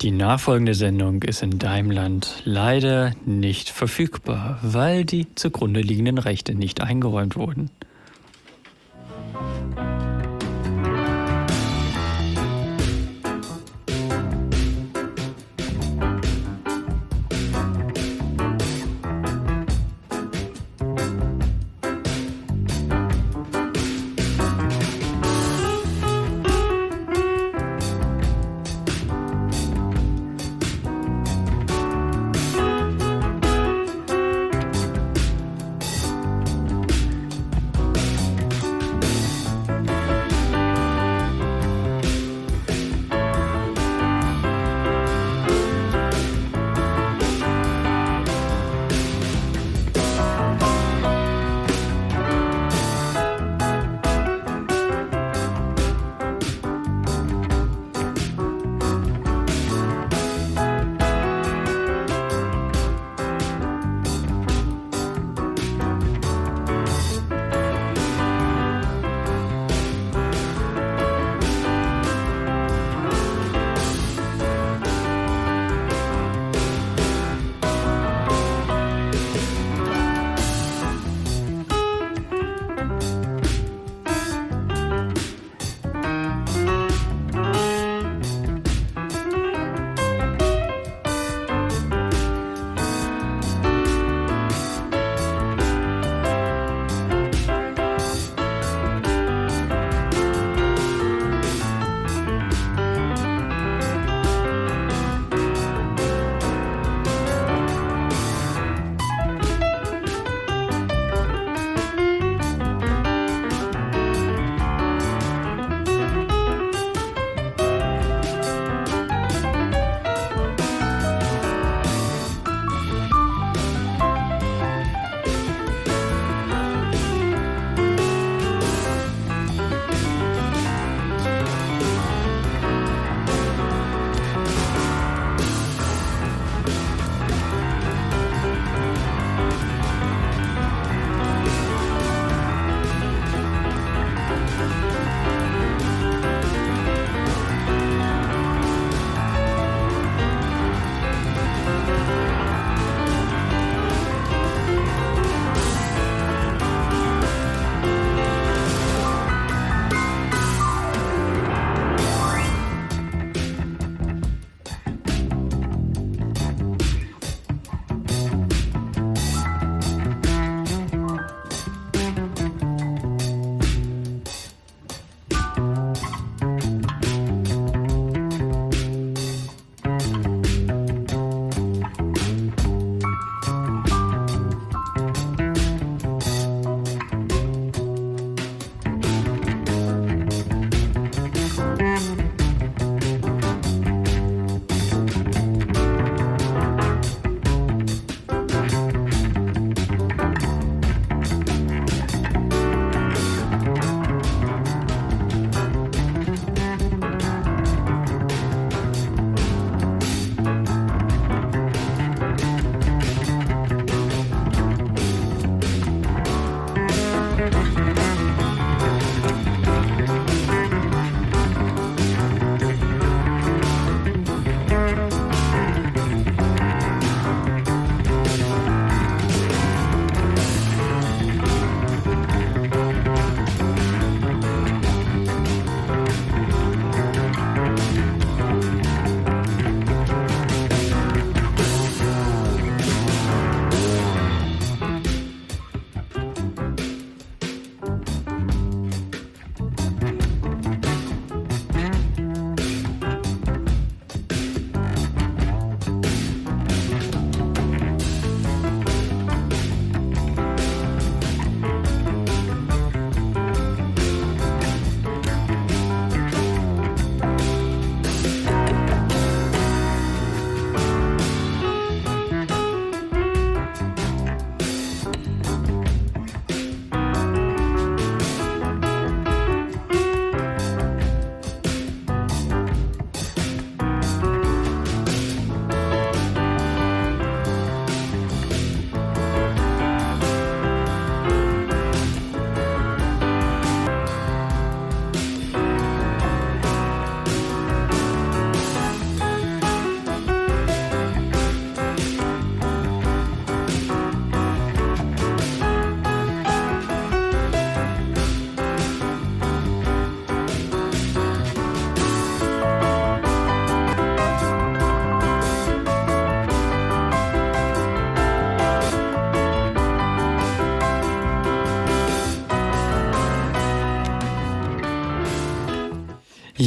Die nachfolgende Sendung ist in deinem Land leider nicht verfügbar, weil die zugrunde liegenden Rechte nicht eingeräumt wurden.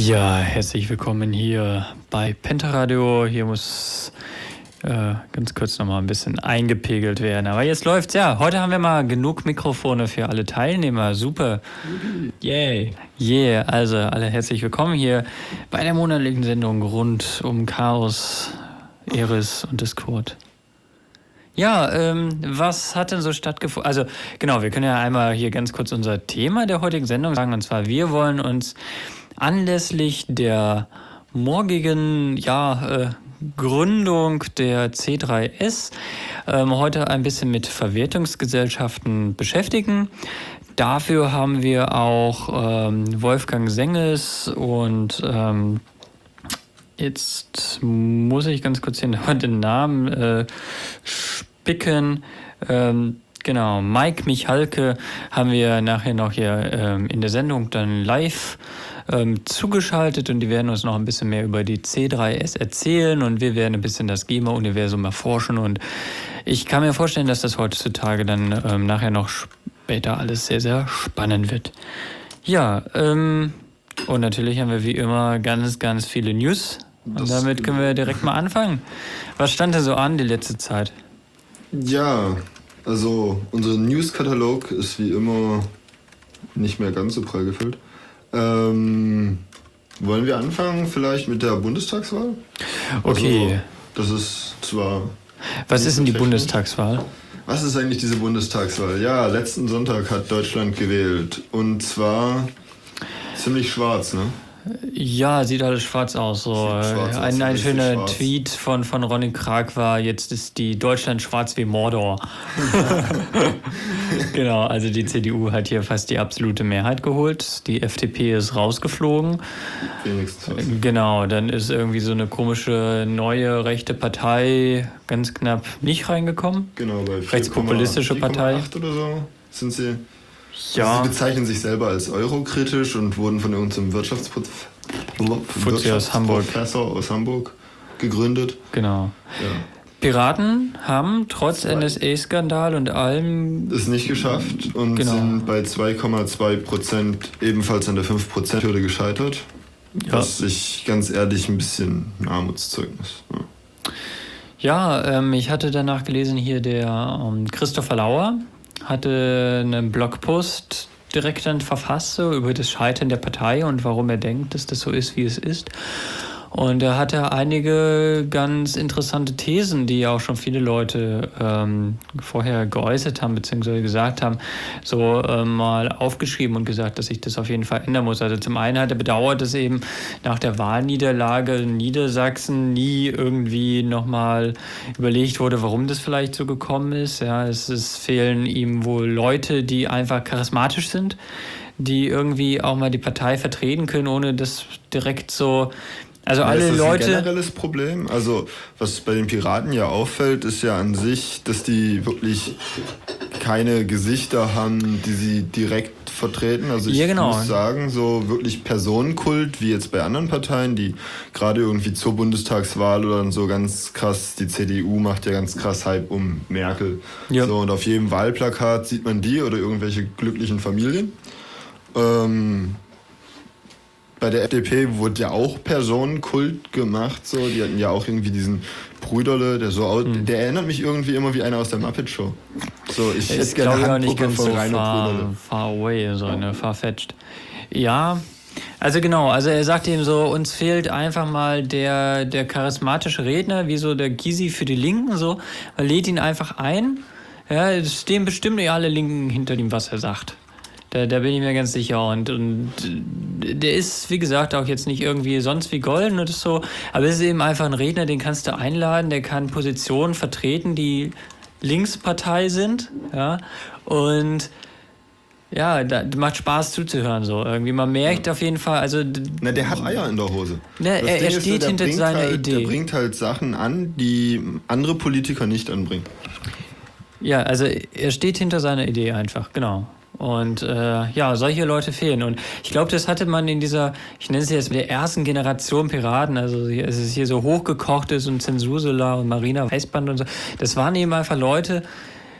Ja, herzlich willkommen hier bei Pentaradio. Hier muss ganz kurz nochmal ein bisschen eingepegelt werden. Aber jetzt läuft's ja. Heute haben wir mal genug Mikrofone für alle Teilnehmer. Super. Yay. Yeah, also alle herzlich willkommen hier bei der monatlichen Sendung rund um Chaos, Eris und Discord. Ja, was hat denn so stattgefunden? Also genau, wir können ja einmal hier ganz kurz unser Thema der heutigen Sendung sagen. Und zwar, wir wollen uns anlässlich der morgigen Gründung der C3S heute ein bisschen mit Verwertungsgesellschaften beschäftigen. Dafür haben wir auch Wolfgang Senges und jetzt muss ich ganz kurz hier den Namen spicken. Genau, Mike Michalke haben wir nachher noch hier in der Sendung dann live zugeschaltet und die werden uns noch ein bisschen mehr über die C3S erzählen und wir werden ein bisschen das GEMA-Universum erforschen und ich kann mir vorstellen, dass das heutzutage dann nachher noch später alles sehr, sehr spannend wird. Ja, und natürlich haben wir wie immer ganz, ganz viele News und damit können wir direkt mal anfangen. Was stand denn so an die letzte Zeit? Ja, also unser News-Katalog ist wie immer nicht mehr ganz so prall gefüllt. Wollen wir anfangen vielleicht mit der Bundestagswahl? Okay. Also, das ist zwar... Was ist denn die Bundestagswahl? Was ist eigentlich diese Bundestagswahl? Ja, letzten Sonntag hat Deutschland gewählt. Und zwar ziemlich schwarz, ne? Ja, sieht alles schwarz aus. So. Ein schöner Tweet von Ronny Krag war, jetzt ist die Deutschland schwarz wie Mordor. Genau, also die CDU hat hier fast die absolute Mehrheit geholt. Die FDP ist rausgeflogen. Wenigstens. Genau, dann ist irgendwie so eine komische neue rechte Partei ganz knapp nicht reingekommen. Genau, bei rechtspopulistische Partei. 4,8 oder so sind sie. Ja. Also sie bezeichnen sich selber als eurokritisch und wurden von irgendeinem Wirtschaftsprofessor aus Hamburg gegründet. Genau. Ja. Piraten haben trotz NSA-Skandal und allem es nicht geschafft und sind bei 2,2% ebenfalls an der 5%-Hürde gescheitert. Ja. Was ich ganz ehrlich ein bisschen ein Armutszeugnis. Ja, ich hatte danach gelesen, hier der Christopher Lauer hatte einen Blogpost direkt dann verfasst so, über das Scheitern der Partei und warum er denkt, dass das so ist, wie es ist. Und er hatte einige ganz interessante Thesen, die auch schon viele Leute vorher geäußert haben, beziehungsweise gesagt haben, so mal aufgeschrieben und gesagt, dass sich das auf jeden Fall ändern muss. Also zum einen hat er bedauert, dass eben nach der Wahlniederlage in Niedersachsen nie irgendwie nochmal überlegt wurde, warum das vielleicht so gekommen ist. Ja, es fehlen ihm wohl Leute, die einfach charismatisch sind, die irgendwie auch mal die Partei vertreten können, ohne das direkt so... Also alle ist das Leute. Ein generelles Problem. Also was bei den Piraten ja auffällt, ist ja an sich, dass die wirklich keine Gesichter haben, die sie direkt vertreten. Also ich muss sagen, so wirklich Personenkult, wie jetzt bei anderen Parteien, die gerade irgendwie zur Bundestagswahl oder so ganz krass, die CDU macht ja ganz krass Hype um Merkel. Ja. So, und auf jedem Wahlplakat sieht man die oder irgendwelche glücklichen Familien. Bei der FDP wurde ja auch Personenkult gemacht, so. Die hatten ja auch irgendwie diesen Brüderle, der so der erinnert mich irgendwie immer wie einer aus der Muppet Show. So, ich hätte gerne eine Handpuppe von Rainer Brüderle. Far away, so eine far-fetched. Ja, also genau, also er sagt eben so, uns fehlt einfach mal der charismatische Redner, wie so der Gysi für die Linken, so. Man lädt ihn einfach ein, ja, es stehen bestimmt ja alle Linken hinter dem, was er sagt. Da bin ich mir ganz sicher. Und der ist, wie gesagt, auch jetzt nicht irgendwie sonst wie golden oder so. Aber es ist eben einfach ein Redner, den kannst du einladen, der kann Positionen vertreten, die Linkspartei sind. Ja. Und ja, da macht Spaß zuzuhören. So. Irgendwie, man merkt auf jeden Fall, also... Na, der hat Eier in der Hose. Ne, er steht hinter seiner Idee. Der bringt halt Sachen an, die andere Politiker nicht anbringen. Ja, also er steht hinter seiner Idee einfach, genau. Und solche Leute fehlen. Und ich glaube, das hatte man in dieser, ich nenne es jetzt der ersten Generation Piraten, also es ist hier so hochgekocht ist und Zensursula und Marina Weißband und so, das waren eben einfach Leute,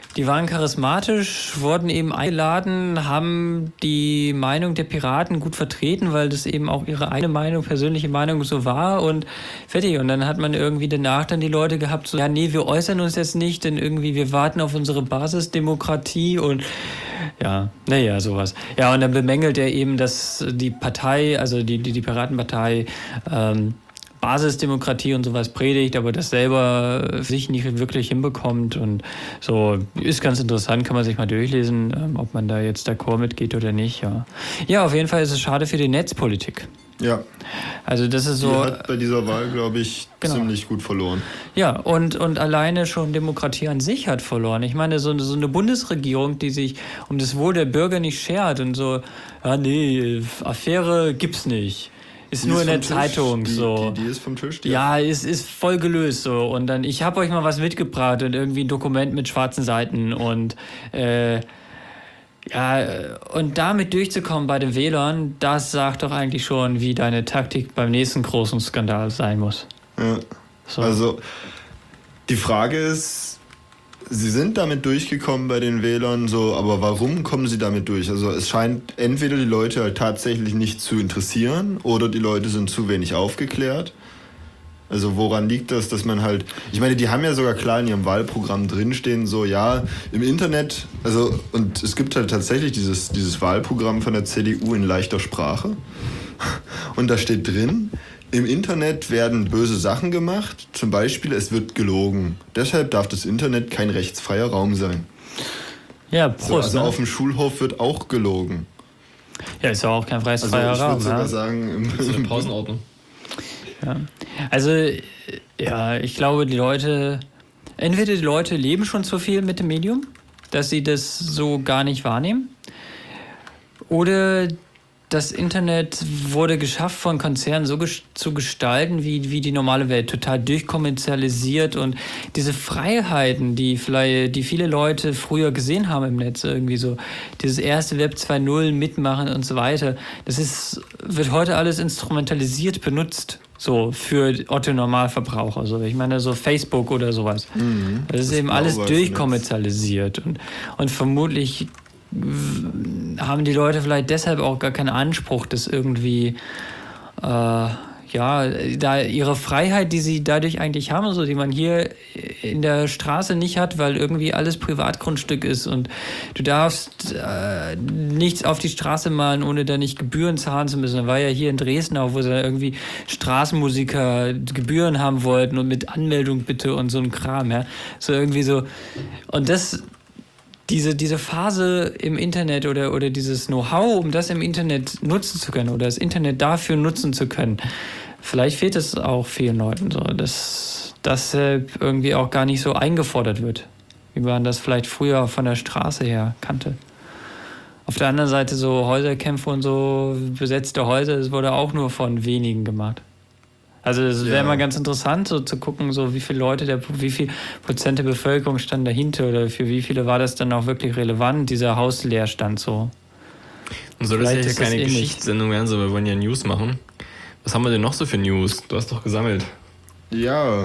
die waren charismatisch, wurden eben eingeladen, haben die Meinung der Piraten gut vertreten, weil das eben auch ihre eigene Meinung, persönliche Meinung so war und fertig. Und dann hat man irgendwie danach dann die Leute gehabt, so, ja, nee, wir äußern uns jetzt nicht, denn irgendwie wir warten auf unsere Basisdemokratie und ja, naja, sowas. Ja, und dann bemängelt er eben, dass die Partei, also die Piratenpartei, Basisdemokratie und sowas predigt, aber das selber sich nicht wirklich hinbekommt und so ist ganz interessant, kann man sich mal durchlesen, ob man da jetzt d'accord mitgeht oder nicht, ja. Ja, auf jeden Fall ist es schade für die Netzpolitik. Ja. Also das ist so. Die hat bei dieser Wahl, glaube ich, ziemlich gut verloren. Ja, und alleine schon Demokratie an sich hat verloren. Ich meine, so eine Bundesregierung, die sich um das Wohl der Bürger nicht schert und so, ja, nee, Affäre gibt's nicht. Ist nur in der Zeitung so. Die ist vom Tisch? Ja, ist voll gelöst so. Und dann, ich habe euch mal was mitgebracht und irgendwie ein Dokument mit schwarzen Seiten und und damit durchzukommen bei den Wählern, das sagt doch eigentlich schon, wie deine Taktik beim nächsten großen Skandal sein muss. Ja. So. Also die Frage ist, sie sind damit durchgekommen bei den Wählern, so, aber warum kommen sie damit durch? Also es scheint entweder die Leute halt tatsächlich nicht zu interessieren oder die Leute sind zu wenig aufgeklärt. Also woran liegt das, dass man halt, ich meine, die haben ja sogar klar in ihrem Wahlprogramm drinstehen, so ja, im Internet, also und es gibt halt tatsächlich dieses Wahlprogramm von der CDU in leichter Sprache und da steht drin, im Internet werden böse Sachen gemacht, zum Beispiel es wird gelogen. Deshalb darf das Internet kein rechtsfreier Raum sein. Ja, Prost. So, also auf dem Schulhof wird auch gelogen. Ja, ist ja auch kein rechtsfreier Raum. Ich würde sogar sagen, das ist eine Pausenordnung. Ja. Also, ja, ich glaube, entweder die Leute leben schon zu viel mit dem Medium, dass sie das so gar nicht wahrnehmen, oder das Internet wurde geschafft von Konzernen so zu gestalten wie die normale Welt, total durchkommerzialisiert und diese Freiheiten, die viele Leute früher gesehen haben im Netz, irgendwie so dieses erste Web 2.0 mitmachen und so weiter, wird heute alles instrumentalisiert benutzt, so für Otto-Normalverbraucher, so ich meine so Facebook oder sowas. Das ist eben alles durchkommerzialisiert und vermutlich haben die Leute vielleicht deshalb auch gar keinen Anspruch, dass irgendwie da ihre Freiheit, die sie dadurch eigentlich haben, so die man hier in der Straße nicht hat, weil irgendwie alles Privatgrundstück ist und du darfst nichts auf die Straße malen, ohne da nicht Gebühren zahlen zu müssen. Da war ja hier in Dresden auch, wo sie irgendwie Straßenmusiker Gebühren haben wollten und mit Anmeldung bitte und so ein Kram, ja. So irgendwie so. Und diese Phase im Internet oder dieses Know-how, um das im Internet nutzen zu können oder das Internet dafür nutzen zu können, vielleicht fehlt es auch vielen Leuten so, dass das irgendwie auch gar nicht so eingefordert wird, wie man das vielleicht früher von der Straße her kannte. Auf der anderen Seite so Häuserkämpfe und so besetzte Häuser, das wurde auch nur von wenigen gemacht. Also es wäre mal ganz interessant, so zu gucken, so wie viele Leute, wie viel Prozent der Bevölkerung stand dahinter oder für wie viele war das dann auch wirklich relevant, dieser Hausleerstand so. Und soll das ja keine Geschichtssendung werden, sondern wir wollen ja News machen. Was haben wir denn noch so für News? Du hast doch gesammelt. Ja,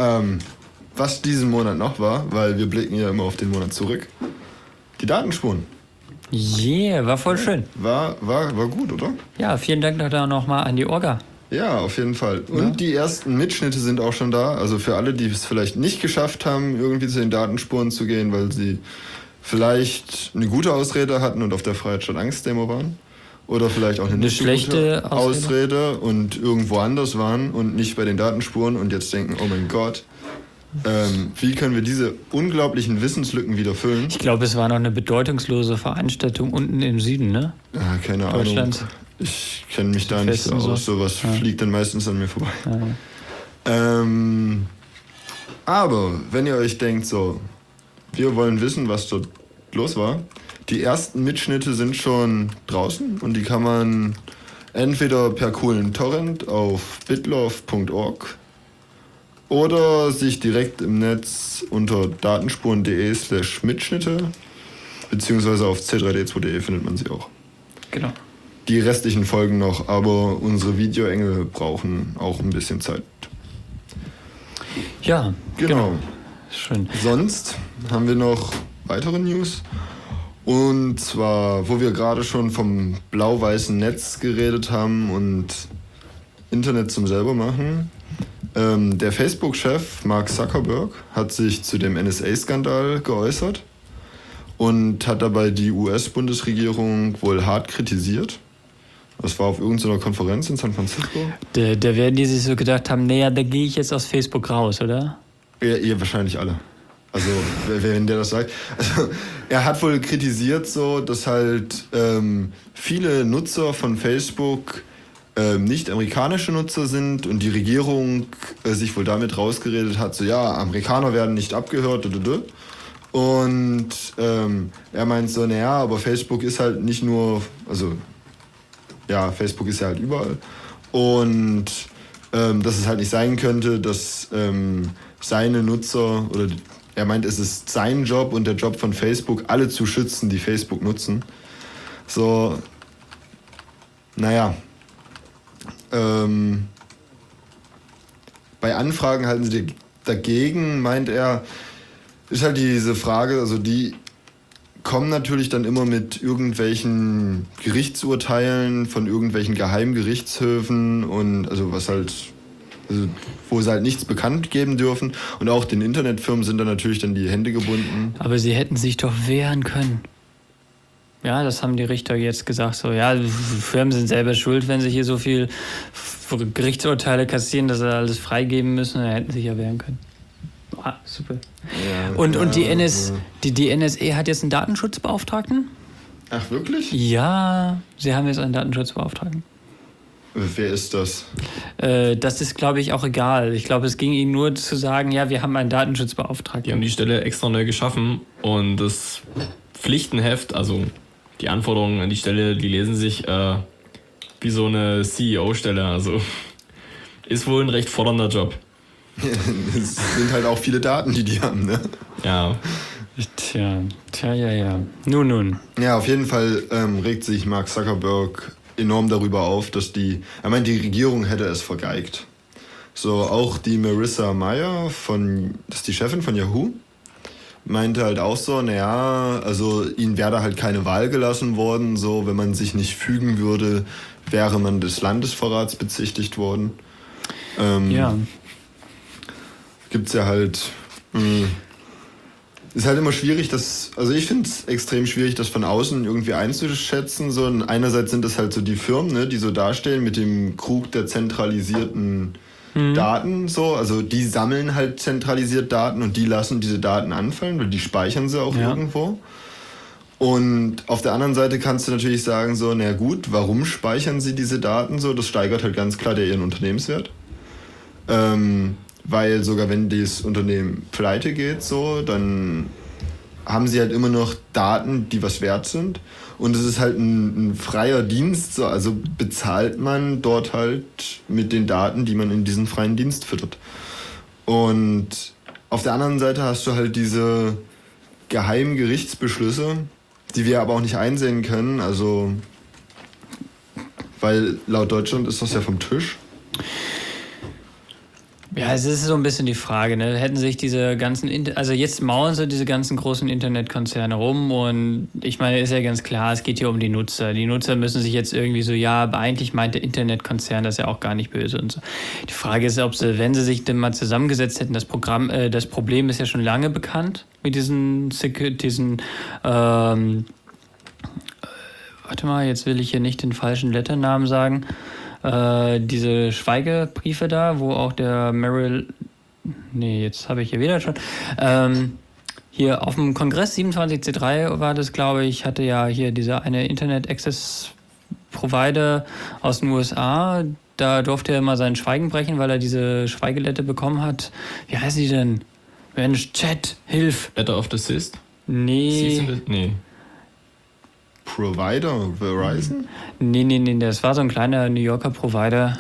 was diesen Monat noch war, weil wir blicken ja immer auf den Monat zurück. Die Datenspuren. Yeah, war voll schön. War gut, oder? Ja, vielen Dank da nochmal an die Orga. Ja, auf jeden Fall. Und die ersten Mitschnitte sind auch schon da. Also für alle, die es vielleicht nicht geschafft haben, irgendwie zu den Datenspuren zu gehen, weil sie vielleicht eine gute Ausrede hatten und auf der Freiheit statt Angst-Demo waren. Oder vielleicht auch eine nicht schlechte gute Ausrede und irgendwo anders waren und nicht bei den Datenspuren und jetzt denken, oh mein Gott, wie können wir diese unglaublichen Wissenslücken wieder füllen? Ich glaube, es war noch eine bedeutungslose Veranstaltung unten im Süden, ne? Ja, keine Ahnung. Ich kenne mich da nicht so aus. Sowas fliegt dann meistens an mir vorbei. Ja. Aber wenn ihr euch denkt, so, wir wollen wissen, was dort los war, die ersten Mitschnitte sind schon draußen und die kann man entweder per coolen Torrent auf bitlove.org oder sich direkt im Netz unter datenspuren.de/Mitschnitte beziehungsweise auf c3d2.de findet man sie auch. Genau. Die restlichen folgen noch, aber unsere Videoengel brauchen auch ein bisschen Zeit. Ja, genau. Schön. Sonst haben wir noch weitere News. Und zwar, wo wir gerade schon vom blau-weißen Netz geredet haben und Internet zum selber machen. Der Facebook-Chef Mark Zuckerberg hat sich zu dem NSA-Skandal geäußert und hat dabei die US-Bundesregierung wohl hart kritisiert. Das war auf irgendeiner Konferenz in San Francisco. Da werden die sich so gedacht haben, naja, da gehe ich jetzt aus Facebook raus, oder? Ja, ihr wahrscheinlich alle. Also, wenn der das sagt. Also, er hat wohl kritisiert, so, dass halt viele Nutzer von Facebook nicht amerikanische Nutzer sind und die Regierung sich wohl damit rausgeredet hat, so ja, Amerikaner werden nicht abgehört. Und er meint so, naja, aber Facebook ist halt nicht nur, also ja, Facebook ist ja halt überall. Und dass es halt nicht sein könnte, dass seine Nutzer, oder er meint, es ist sein Job und der Job von Facebook, alle zu schützen, die Facebook nutzen. So, naja. Bei Anfragen halten sie dagegen, meint er, ist halt diese Frage, also die kommen natürlich dann immer mit irgendwelchen Gerichtsurteilen von irgendwelchen Geheimgerichtshöfen und also was halt, also wo sie halt nichts bekannt geben dürfen und auch den Internetfirmen sind dann natürlich dann die Hände gebunden. Aber sie hätten sich doch wehren können. Ja, das haben die Richter jetzt gesagt, so, ja, Firmen sind selber schuld, wenn sie hier so viel Gerichtsurteile kassieren, dass sie alles freigeben müssen, dann hätten sie sich ja wehren können. Ah, super. Ja, und die NSA hat jetzt einen Datenschutzbeauftragten? Ach, wirklich? Ja, sie haben jetzt einen Datenschutzbeauftragten. Wer ist das? Das ist, glaube ich, auch egal. Ich glaube, es ging ihnen nur zu sagen, ja, wir haben einen Datenschutzbeauftragten. Die haben die Stelle extra neu geschaffen und das Pflichtenheft, also die Anforderungen an die Stelle, die lesen sich wie so eine CEO-Stelle. Also ist wohl ein recht fordernder Job. Es sind halt auch viele Daten, die haben, ne? Ja. Tja. Nun. Ja, auf jeden Fall regt sich Mark Zuckerberg enorm darüber auf, dass die Regierung hätte es vergeigt. So, auch die Marissa Mayer, das ist die Chefin von Yahoo, meinte halt auch so, naja, also ihnen wäre da halt keine Wahl gelassen worden, so, wenn man sich nicht fügen würde, wäre man des Landesverrats bezichtigt worden. Ja. Gibt's ja halt, ist halt immer schwierig, also ich finde es extrem schwierig, das von außen irgendwie einzuschätzen, so, und einerseits sind das halt so die Firmen, ne, die so dastehen mit dem Krug der zentralisierten Daten, so, also die sammeln halt zentralisiert Daten und die lassen diese Daten anfallen, weil die speichern sie auch irgendwo. Und auf der anderen Seite kannst du natürlich sagen, so, na gut, warum speichern sie diese Daten so? Das steigert halt ganz klar ihren Unternehmenswert. Weil sogar wenn das Unternehmen pleite geht, so, dann haben sie halt immer noch Daten, die was wert sind. Und es ist halt ein freier Dienst, so, also bezahlt man dort halt mit den Daten, die man in diesen freien Dienst füttert. Und auf der anderen Seite hast du halt diese geheimen Gerichtsbeschlüsse, die wir aber auch nicht einsehen können, also weil laut Deutschland ist das ja vom Tisch. Ja, es ist so ein bisschen die Frage, ne? Hätten sich diese ganzen, also jetzt mauern so diese ganzen großen Internetkonzerne rum und ich meine, ist ja ganz klar, es geht hier um die Nutzer. Die Nutzer müssen sich jetzt irgendwie so, ja, aber eigentlich meint der Internetkonzern das ja auch gar nicht böse und so. Die Frage ist, ob sie, wenn sie sich denn mal zusammengesetzt hätten, das Problem ist ja schon lange bekannt mit warte mal, jetzt will ich hier nicht den falschen Letternamen sagen. Diese Schweigebriefe da, wo auch der jetzt habe ich hier wieder schon. Hier auf dem Kongress 27C3 war das, glaube ich, hatte ja hier dieser eine Internet Access Provider aus den USA. Da durfte er mal sein Schweigen brechen, weil er diese Schweigelette bekommen hat. Wie heißt die denn? Mensch, Chat, hilf! Letter of Desist? Nee. Provider? Verizon? Nee, das war so ein kleiner New Yorker Provider.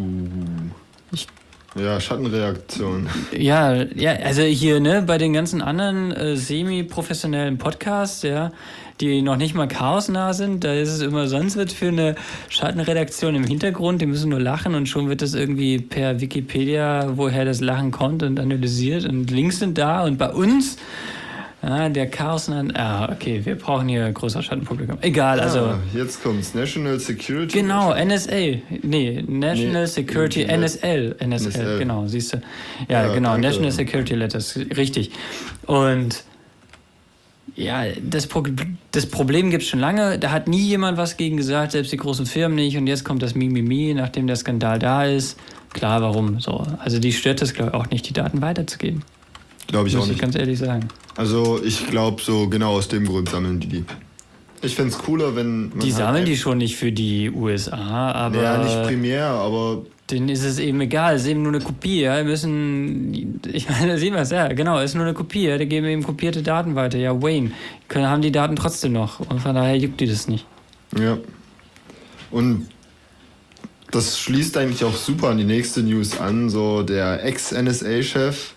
Ja, Schattenreaktion. Ja, also hier, ne, bei den ganzen anderen semi-professionellen Podcasts, ja, die noch nicht mal chaosnah sind, da ist es immer, sonst wird für eine Schattenredaktion im Hintergrund, die müssen nur lachen und schon wird das irgendwie per Wikipedia, woher das Lachen kommt und analysiert und Links sind da und bei uns, Der Carlsen. Okay, wir brauchen hier größer Schattenpublikum. Egal, also. Jetzt kommt's. National Security. Genau, NSA. National Security, NSL, genau, siehst du. Ja, genau, danke. National Security Letters, richtig. Und ja, das Problem gibt es schon lange. Da hat nie jemand was gegen gesagt, selbst die großen Firmen nicht. Und jetzt kommt das Mimimi, nachdem der Skandal da ist. Klar, warum so? Also die stört es, glaube ich, auch nicht, die Daten weiterzugeben. Glaube ich auch nicht. Muss ich ganz ehrlich sagen. Also ich glaube, so genau aus dem Grund sammeln die. Ich fände es cooler, wenn man die sammeln die schon nicht für die USA, aber... Ja, nicht primär, aber... Denen ist es eben egal, es ist eben nur eine Kopie, ja, wir müssen... Ich meine, da sehen wir es, ja, genau, es ist nur eine Kopie, ja, die geben eben kopierte Daten weiter, ja, Wayne, haben die Daten trotzdem noch und von daher juckt die das nicht. Ja, und das schließt eigentlich auch super an die nächste News an, so der Ex-NSA-Chef,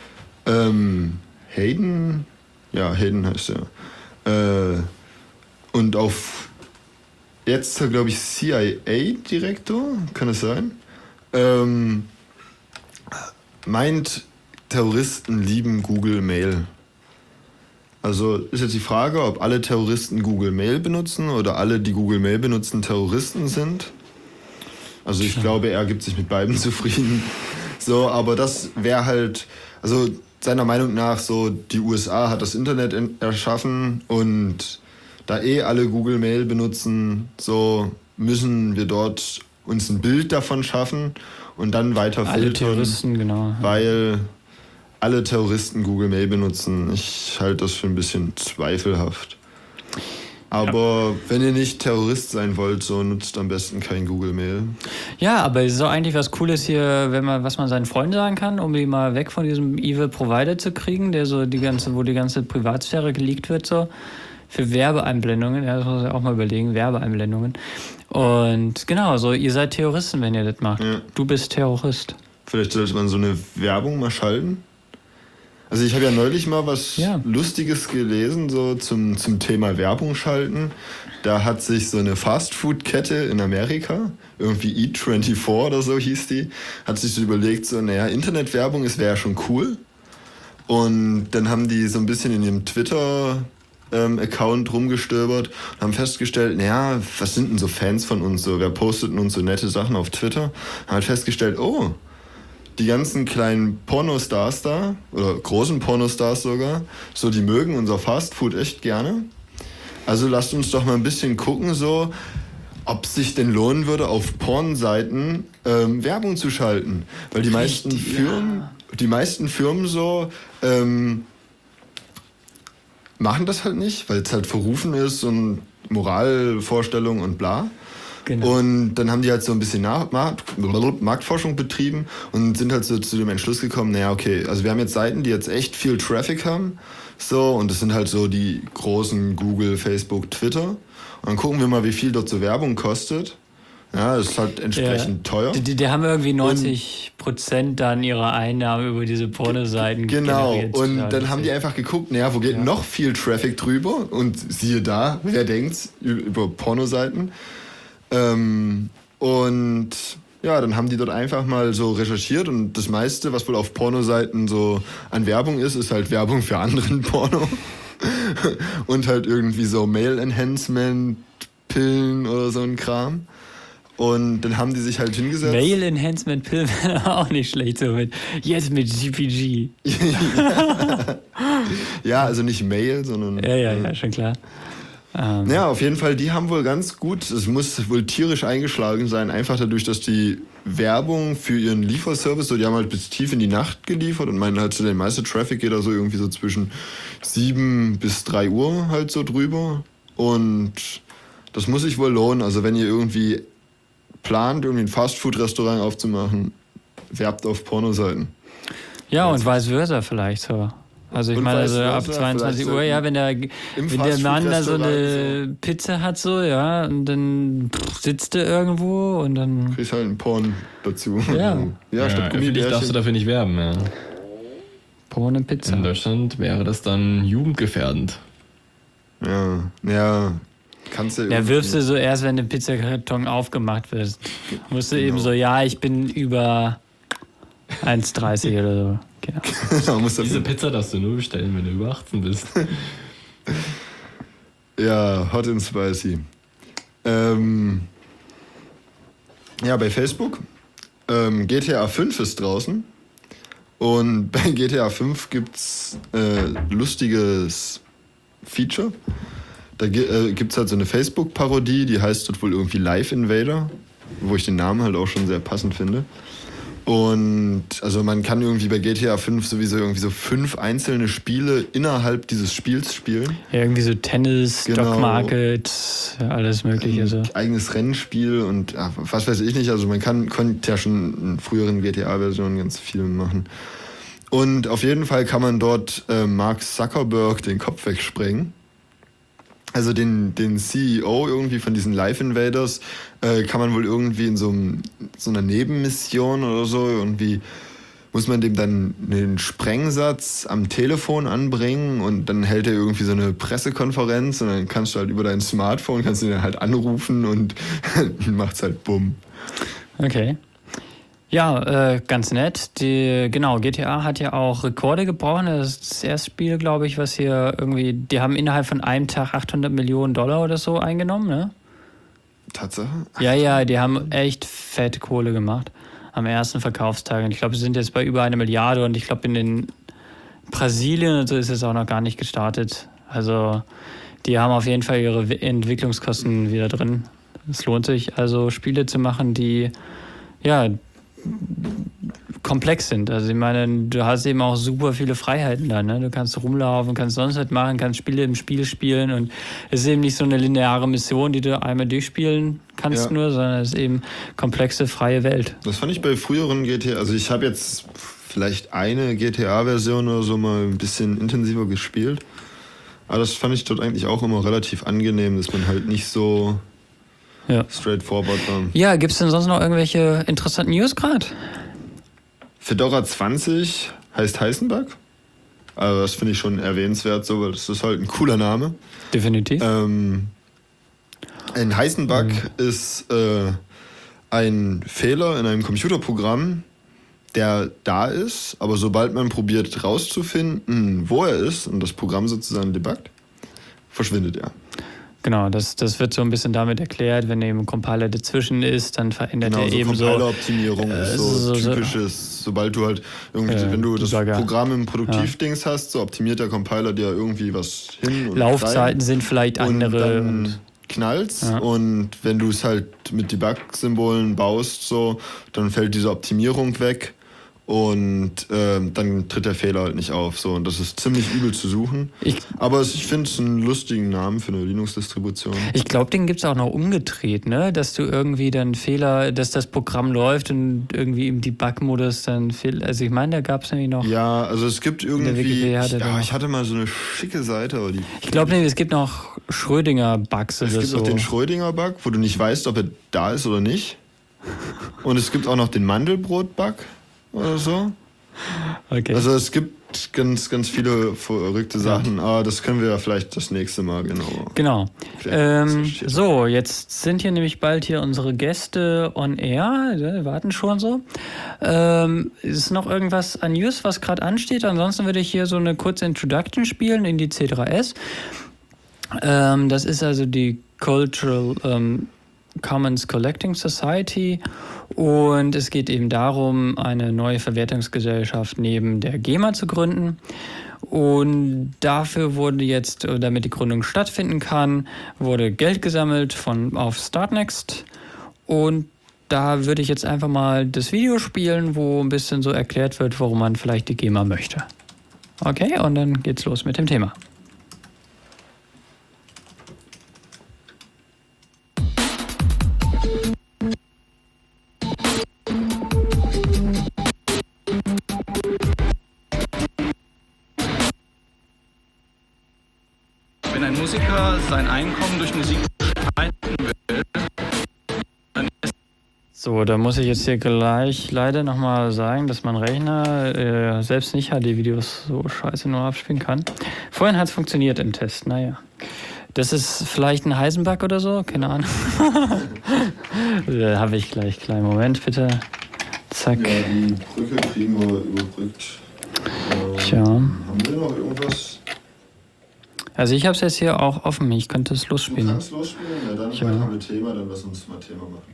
Hayden? Ja, Hayden heißt er. Und auf jetzt, glaube ich, CIA-Direktor, kann es sein? Meint, Terroristen lieben Google Mail. Also ist jetzt die Frage, ob alle Terroristen Google Mail benutzen oder alle, die Google Mail benutzen, Terroristen sind. Also ich glaube, er gibt sich mit beiden zufrieden. So, aber das wäre halt, also seiner Meinung nach so, die USA hat das Internet erschaffen und da alle Google Mail benutzen, so müssen wir dort uns ein Bild davon schaffen und dann weiter filtern. Alle Terroristen, genau. Weil alle Terroristen Google Mail benutzen. Ich halte das für ein bisschen zweifelhaft. Aber wenn ihr nicht Terrorist sein wollt, so nutzt am besten kein Google Mail. Ja, aber es ist auch eigentlich was Cooles hier, was man seinen Freunden sagen kann, um die mal weg von diesem Evil Provider zu kriegen, der so wo die ganze Privatsphäre geleakt wird, so. Für Werbeeinblendungen, ja, das muss ich auch mal überlegen, Werbeeinblendungen. Und genau, so, ihr seid Terroristen, wenn ihr das macht. Ja. Du bist Terrorist. Vielleicht sollte man so eine Werbung mal schalten. Also ich habe ja neulich mal was Lustiges gelesen, so zum Thema Werbung schalten. Da hat sich so eine Fastfood-Kette in Amerika, irgendwie Eat24 oder so hieß die, hat sich so überlegt, so, naja, Internetwerbung wäre ja schon cool. Und dann haben die so ein bisschen in ihrem Twitter-Account rumgestöbert und haben festgestellt, naja, was sind denn so Fans von uns so? Wer postet denn uns so nette Sachen auf Twitter? Haben halt festgestellt, die ganzen kleinen Pornostars da, oder großen Pornostars sogar, so, die mögen unser Fastfood echt gerne. Also lasst uns doch mal ein bisschen gucken, so, ob es sich denn lohnen würde, auf Pornseiten Werbung zu schalten. Weil die meisten Firmen so machen das halt nicht, weil es halt verrufen ist und Moralvorstellung und bla. Genau. Und dann haben die halt so ein bisschen Marktforschung betrieben und sind halt so zu dem Entschluss gekommen, naja, okay, also wir haben jetzt Seiten, die jetzt echt viel Traffic haben, so, und das sind halt so die großen Google, Facebook, Twitter. Und dann gucken wir mal, wie viel dort so Werbung kostet. Ja, das ist halt entsprechend teuer. Die haben irgendwie 90% dann ihrer Einnahmen über diese Pornoseiten generiert. Genau, und dann haben die einfach geguckt, naja, wo geht noch viel Traffic drüber? Und siehe da, wer denkt's, über Pornoseiten. Und ja, dann haben die dort einfach mal so recherchiert und das meiste, was wohl auf Pornoseiten so an Werbung ist halt Werbung für anderen Porno. Und halt irgendwie so Male-Enhancement-Pillen oder so ein Kram. Und dann haben die sich halt hingesetzt. Male-Enhancement-Pillen wären auch nicht schlecht, so mit GPG. Ja, also nicht Male, sondern... Ja, schon klar. Ja, auf jeden Fall, die haben wohl ganz gut, es muss wohl tierisch eingeschlagen sein, einfach dadurch, dass die Werbung für ihren Lieferservice, so, die haben halt bis tief in die Nacht geliefert und meinen halt so, der meiste Traffic geht da so irgendwie so zwischen 7 bis 3 Uhr halt so drüber und das muss sich wohl lohnen, also wenn ihr irgendwie plant, irgendwie ein Fastfood-Restaurant aufzumachen, werbt auf Pornoseiten. Ja, und vice versa vielleicht so. Also ich meine, also ab 22 Uhr, ja, wenn der Mann da so eine Pizza hat, so, ja, und dann sitzt er irgendwo und dann... Kriegst halt einen Porn dazu. Ja. Statt Gummibärchen. Darfst du dafür nicht werben, ja. Porn und Pizza. In Deutschland wäre das dann jugendgefährdend. Ja, kannst du ja, wirfst du so erst, wenn der Pizzakarton aufgemacht wird. Musst du eben so, ja, ich bin über 1,30 oder so. Genau. Diese Pizza darfst du nur bestellen, wenn du über 18 bist. Ja, hot and spicy. Ja, bei Facebook. GTA 5 ist draußen. Und bei GTA 5 gibt's lustiges Feature. Da gibt's halt so eine Facebook-Parodie, die heißt dort wohl irgendwie Live Invader, wo ich den Namen halt auch schon sehr passend finde. Und also man kann irgendwie bei GTA 5 sowieso irgendwie so 5 einzelne Spiele innerhalb dieses Spiels spielen. Ja, irgendwie so Tennis, Stock Market, alles mögliche. So. Eigenes Rennspiel und was weiß ich nicht. Also man konnte ja schon in früheren GTA-Versionen ganz viel machen. Und auf jeden Fall kann man dort Mark Zuckerberg den Kopf wegsprengen. Also den CEO irgendwie von diesen Live Invaders kann man wohl irgendwie in so einer Nebenmission oder so, irgendwie muss man dem dann einen Sprengsatz am Telefon anbringen und dann hält er irgendwie so eine Pressekonferenz und dann kannst du halt über dein Smartphone, kannst du den halt anrufen und macht's halt bumm. Okay. Ja, ganz nett. GTA hat ja auch Rekorde gebrochen. Das ist das erste Spiel, glaube ich, was hier irgendwie, die haben innerhalb von einem Tag $800 Millionen oder so eingenommen, ne? Tatsache? Ja, die haben echt fette Kohle gemacht am ersten Verkaufstag. Und ich glaube, sie sind jetzt bei über 1 Milliarde und ich glaube, in den Brasilien und so ist es auch noch gar nicht gestartet. Also, die haben auf jeden Fall ihre Entwicklungskosten wieder drin. Es lohnt sich also, Spiele zu machen, die, ja, komplex sind. Also ich meine, du hast eben auch super viele Freiheiten da, ne? Du kannst rumlaufen, kannst sonst was machen, kannst Spiele im Spiel spielen und es ist eben nicht so eine lineare Mission, die du einmal durchspielen kannst nur, sondern es ist eben komplexe, freie Welt. Das fand ich bei früheren GTA, also ich habe jetzt vielleicht eine GTA-Version oder so mal ein bisschen intensiver gespielt, aber das fand ich dort eigentlich auch immer relativ angenehm, dass man halt nicht so straightforward war. Ja, gibt es denn sonst noch irgendwelche interessanten News gerade? Fedora 20 heißt Heisenbug. Also das finde ich schon erwähnenswert, so, weil das ist halt ein cooler Name. Definitiv. Ein Heisenbug ist ein Fehler in einem Computerprogramm, der da ist, aber sobald man probiert rauszufinden, wo er ist und das Programm sozusagen debuggt, verschwindet er. Genau, das wird so ein bisschen damit erklärt, wenn eben ein Compiler dazwischen ist, dann verändert er eben so. Compiler-Optimierung ist so typisches, sobald du halt irgendwie, wenn du das Programm im Produktivdings hast, so optimiert der Compiler dir irgendwie was hin. Und Laufzeiten sind vielleicht andere. Und knallt's und wenn du es halt mit Debug-Symbolen baust, so, dann fällt diese Optimierung weg. Und dann tritt der Fehler halt nicht auf. So. Und das ist ziemlich übel zu suchen. Aber ich finde es einen lustigen Namen für eine Linux-Distribution. Ich glaube, den gibt es auch noch umgedreht, ne? Dass du irgendwie dann Fehler, dass das Programm läuft und irgendwie im Debug-Modus dann fehlt. Also ich meine, da gab es nämlich noch. Ja, also es gibt irgendwie. Ich hatte mal so eine schicke Seite. Aber ich glaube, es gibt noch Schrödinger-Bugs oder so. Es gibt noch den Schrödinger-Bug, wo du nicht weißt, ob er da ist oder nicht. Und es gibt auch noch den Mandelbrot-Bug. Oder so. Okay. Also es gibt ganz, ganz viele verrückte Sachen, aber das können wir ja vielleicht das nächste Mal genauer. Genau. So, jetzt sind hier nämlich bald hier unsere Gäste on air, wir warten schon so. Ist noch irgendwas an News, was gerade ansteht? Ansonsten würde ich hier so eine kurze Introduction spielen in die C3S. Das ist also die Cultural Commons Collecting Society und es geht eben darum, eine neue Verwertungsgesellschaft neben der GEMA zu gründen und dafür wurde jetzt, damit die Gründung stattfinden kann, wurde Geld gesammelt auf Startnext und da würde ich jetzt einfach mal das Video spielen, wo ein bisschen so erklärt wird, warum man vielleicht die GEMA möchte. Okay, und dann geht's los mit dem Thema. Wenn ein Musiker sein Einkommen durch Musik bestreiten will, dann ist... So, da muss ich jetzt hier gleich leider nochmal sagen, dass mein Rechner selbst nicht HD-Videos so scheiße nur abspielen kann. Vorhin hat es funktioniert im Test, naja. Das ist vielleicht ein Heisenbug oder so, keine Ahnung. Habe ich gleich, kleinen Moment bitte. Zack. Ja, die Brücke kriegen wir überbrückt. Tja. Haben wir noch irgendwas? Also ich habe es jetzt hier auch offen, ich könnte es losspielen. Du kannst losspielen? Ja, dann machen wir Thema, dann lass uns mal Thema machen.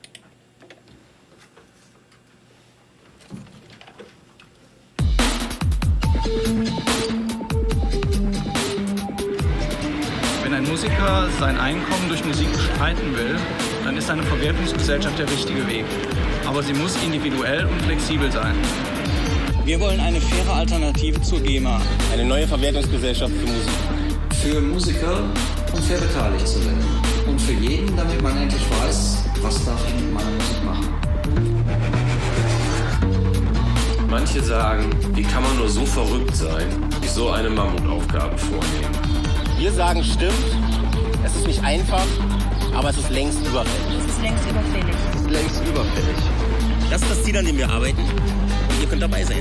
Wenn ein Musiker sein Einkommen durch Musik bestreiten will, dann ist eine Verwertungsgesellschaft der richtige Weg. Aber sie muss individuell und flexibel sein. Wir wollen eine faire Alternative zur GEMA. Eine neue Verwertungsgesellschaft für Musik. Für Musiker, um fair beteiligt zu werden. Und für jeden, damit man endlich weiß, was darf ich mit meiner Musik machen. Manche sagen, wie kann man nur so verrückt sein, sich so eine Mammutaufgabe vornehmen. Wir sagen, stimmt, es ist nicht einfach, aber es ist längst überfällig. Es ist längst überfällig. Es ist längst überfällig. Das ist das Ziel, an dem wir arbeiten. Und ihr könnt dabei sein.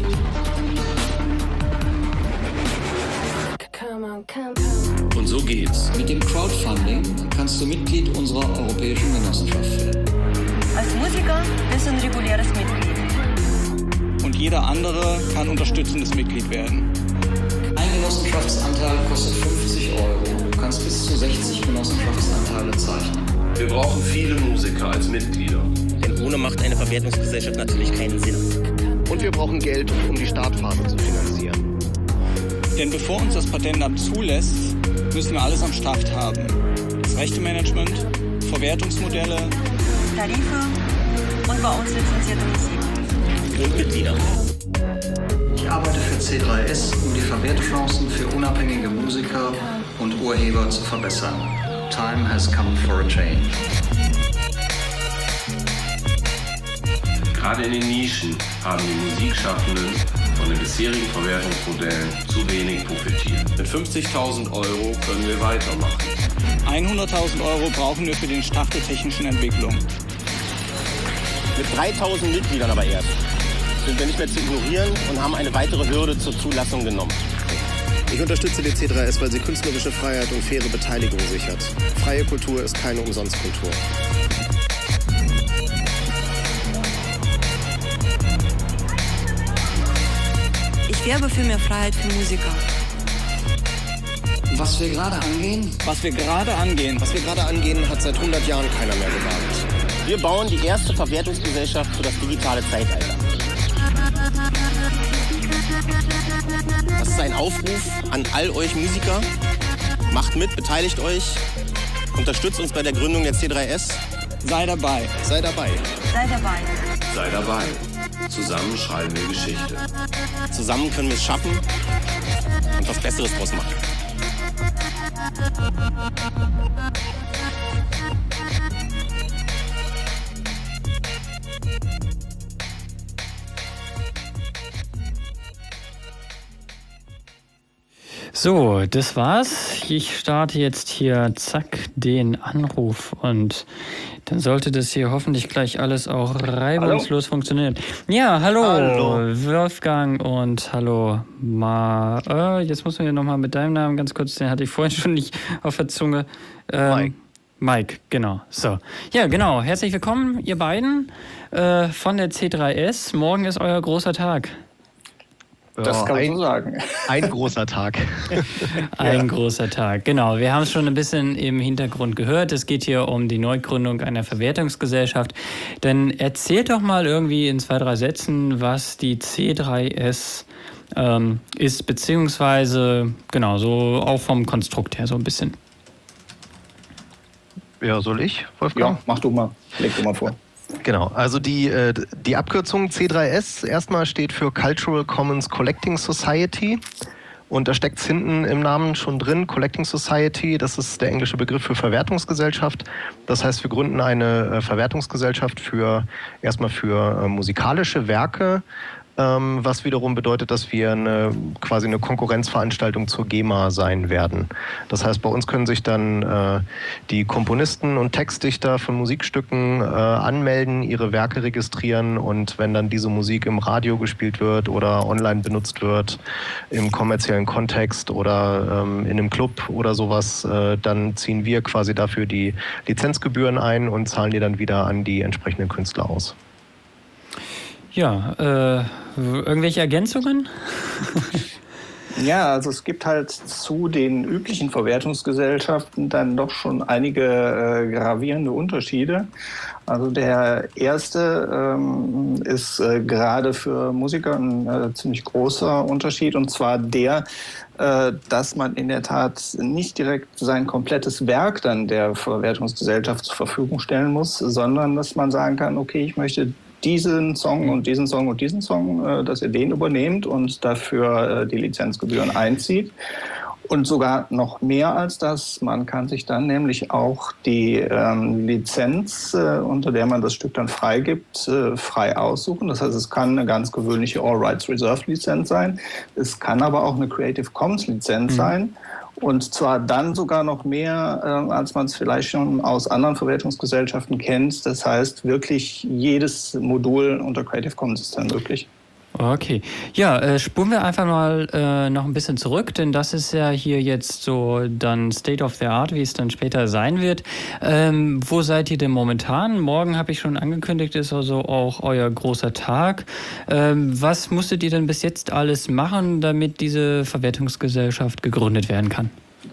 Und so geht's. Mit dem Crowdfunding kannst du Mitglied unserer europäischen Genossenschaft werden. Als Musiker bist du ein reguläres Mitglied. Und jeder andere kann unterstützendes Mitglied werden. Ein Genossenschaftsanteil kostet 50 €. Du kannst bis zu 60 Genossenschaftsanteile zeichnen. Wir brauchen viele Musiker als Mitglieder. Denn ohne macht eine Verwertungsgesellschaft natürlich keinen Sinn. Und wir brauchen Geld, um die Startphase zu finanzieren. Denn bevor uns das Patentamt zulässt, müssen wir alles am Start haben. Das Rechtemanagement, Verwertungsmodelle, Tarife und bei uns lizenzierte Musik. Und Mitglieder. Ich arbeite für C3S, um die Verwertchancen für unabhängige Musiker und Urheber zu verbessern. Time has come for a change. Gerade in den Nischen haben die Musikschaffenden von den bisherigen Verwertungsmodellen zu wenig profitiert. Mit 50.000 € können wir weitermachen. 100.000 € brauchen wir für den Start der technischen Entwicklung. Mit 3.000 Mitgliedern aber erst sind wir nicht mehr zu ignorieren und haben eine weitere Hürde zur Zulassung genommen. Ich unterstütze die C3S, weil sie künstlerische Freiheit und faire Beteiligung sichert. Freie Kultur ist keine Umsonstkultur. Ich werbe für mehr Freiheit für Musiker. Was wir gerade angehen, Was wir gerade angehen, hat seit 100 Jahren keiner mehr gewagt. Wir bauen die erste Verwertungsgesellschaft für das digitale Zeitalter. Das ist ein Aufruf an all euch Musiker. Macht mit, beteiligt euch, unterstützt uns bei der Gründung der C3S. sei dabei. Sei dabei. Sei dabei. Sei dabei. Zusammen schreiben wir Geschichte. Zusammen können wir es schaffen und was Besseres draus machen. So, das war's. Ich starte jetzt hier, zack, den Anruf und dann sollte das hier hoffentlich gleich alles auch reibungslos funktionieren. Ja, hallo Wolfgang und hallo jetzt muss man ja nochmal mit deinem Namen ganz kurz, den hatte ich vorhin schon nicht auf der Zunge. Mike, genau. So. Ja, genau. Herzlich willkommen, ihr beiden von der C3S. Morgen ist euer großer Tag. Das kann man so sagen. Ein großer Tag. Ein großer Tag, genau. Wir haben es schon ein bisschen im Hintergrund gehört. Es geht hier um die Neugründung einer Verwertungsgesellschaft. Dann erzählt doch mal irgendwie in 2, 3 Sätzen, was die C3S ist, beziehungsweise, genau, so auch vom Konstrukt her so ein bisschen. Ja, soll ich, Wolfgang? Ja, mach du mal. Leg du mal vor. Genau, also die Abkürzung C3S erstmal steht für Cultural Commons Collecting Society und da steckt es hinten im Namen schon drin, Collecting Society, das ist der englische Begriff für Verwertungsgesellschaft. Das heißt, wir gründen eine Verwertungsgesellschaft erstmal für musikalische Werke, was wiederum bedeutet, dass wir quasi eine Konkurrenzveranstaltung zur GEMA sein werden. Das heißt, bei uns können sich dann die Komponisten und Textdichter von Musikstücken anmelden, ihre Werke registrieren und wenn dann diese Musik im Radio gespielt wird oder online benutzt wird, im kommerziellen Kontext oder in einem Club oder sowas, dann ziehen wir quasi dafür die Lizenzgebühren ein und zahlen die dann wieder an die entsprechenden Künstler aus. Ja, irgendwelche Ergänzungen? Ja, also es gibt halt zu den üblichen Verwertungsgesellschaften dann doch schon einige gravierende Unterschiede. Also der erste ist gerade für Musiker ein ziemlich großer Unterschied, und zwar der, dass man in der Tat nicht direkt sein komplettes Werk dann der Verwertungsgesellschaft zur Verfügung stellen muss, sondern dass man sagen kann, okay, ich möchte diesen Song und diesen Song und diesen Song, dass ihr den übernehmt und dafür die Lizenzgebühren einzieht. Und sogar noch mehr als das, man kann sich dann nämlich auch die Lizenz, unter der man das Stück dann freigibt, frei aussuchen. Das heißt, es kann eine ganz gewöhnliche All Rights Reserved Lizenz sein. Es kann aber auch eine Creative Commons Lizenz sein. Und zwar dann sogar noch mehr, als man es vielleicht schon aus anderen Verwertungsgesellschaften kennt. Das heißt, wirklich jedes Modul unter Creative Commons ist dann möglich. Okay. Ja, spulen wir einfach mal noch ein bisschen zurück, denn das ist ja hier jetzt so dann State of the Art, wie es dann später sein wird. Wo seid ihr denn momentan? Morgen, habe ich schon angekündigt, ist also auch euer großer Tag. Was musstet ihr denn bis jetzt alles machen, damit diese Verwertungsgesellschaft gegründet werden kann?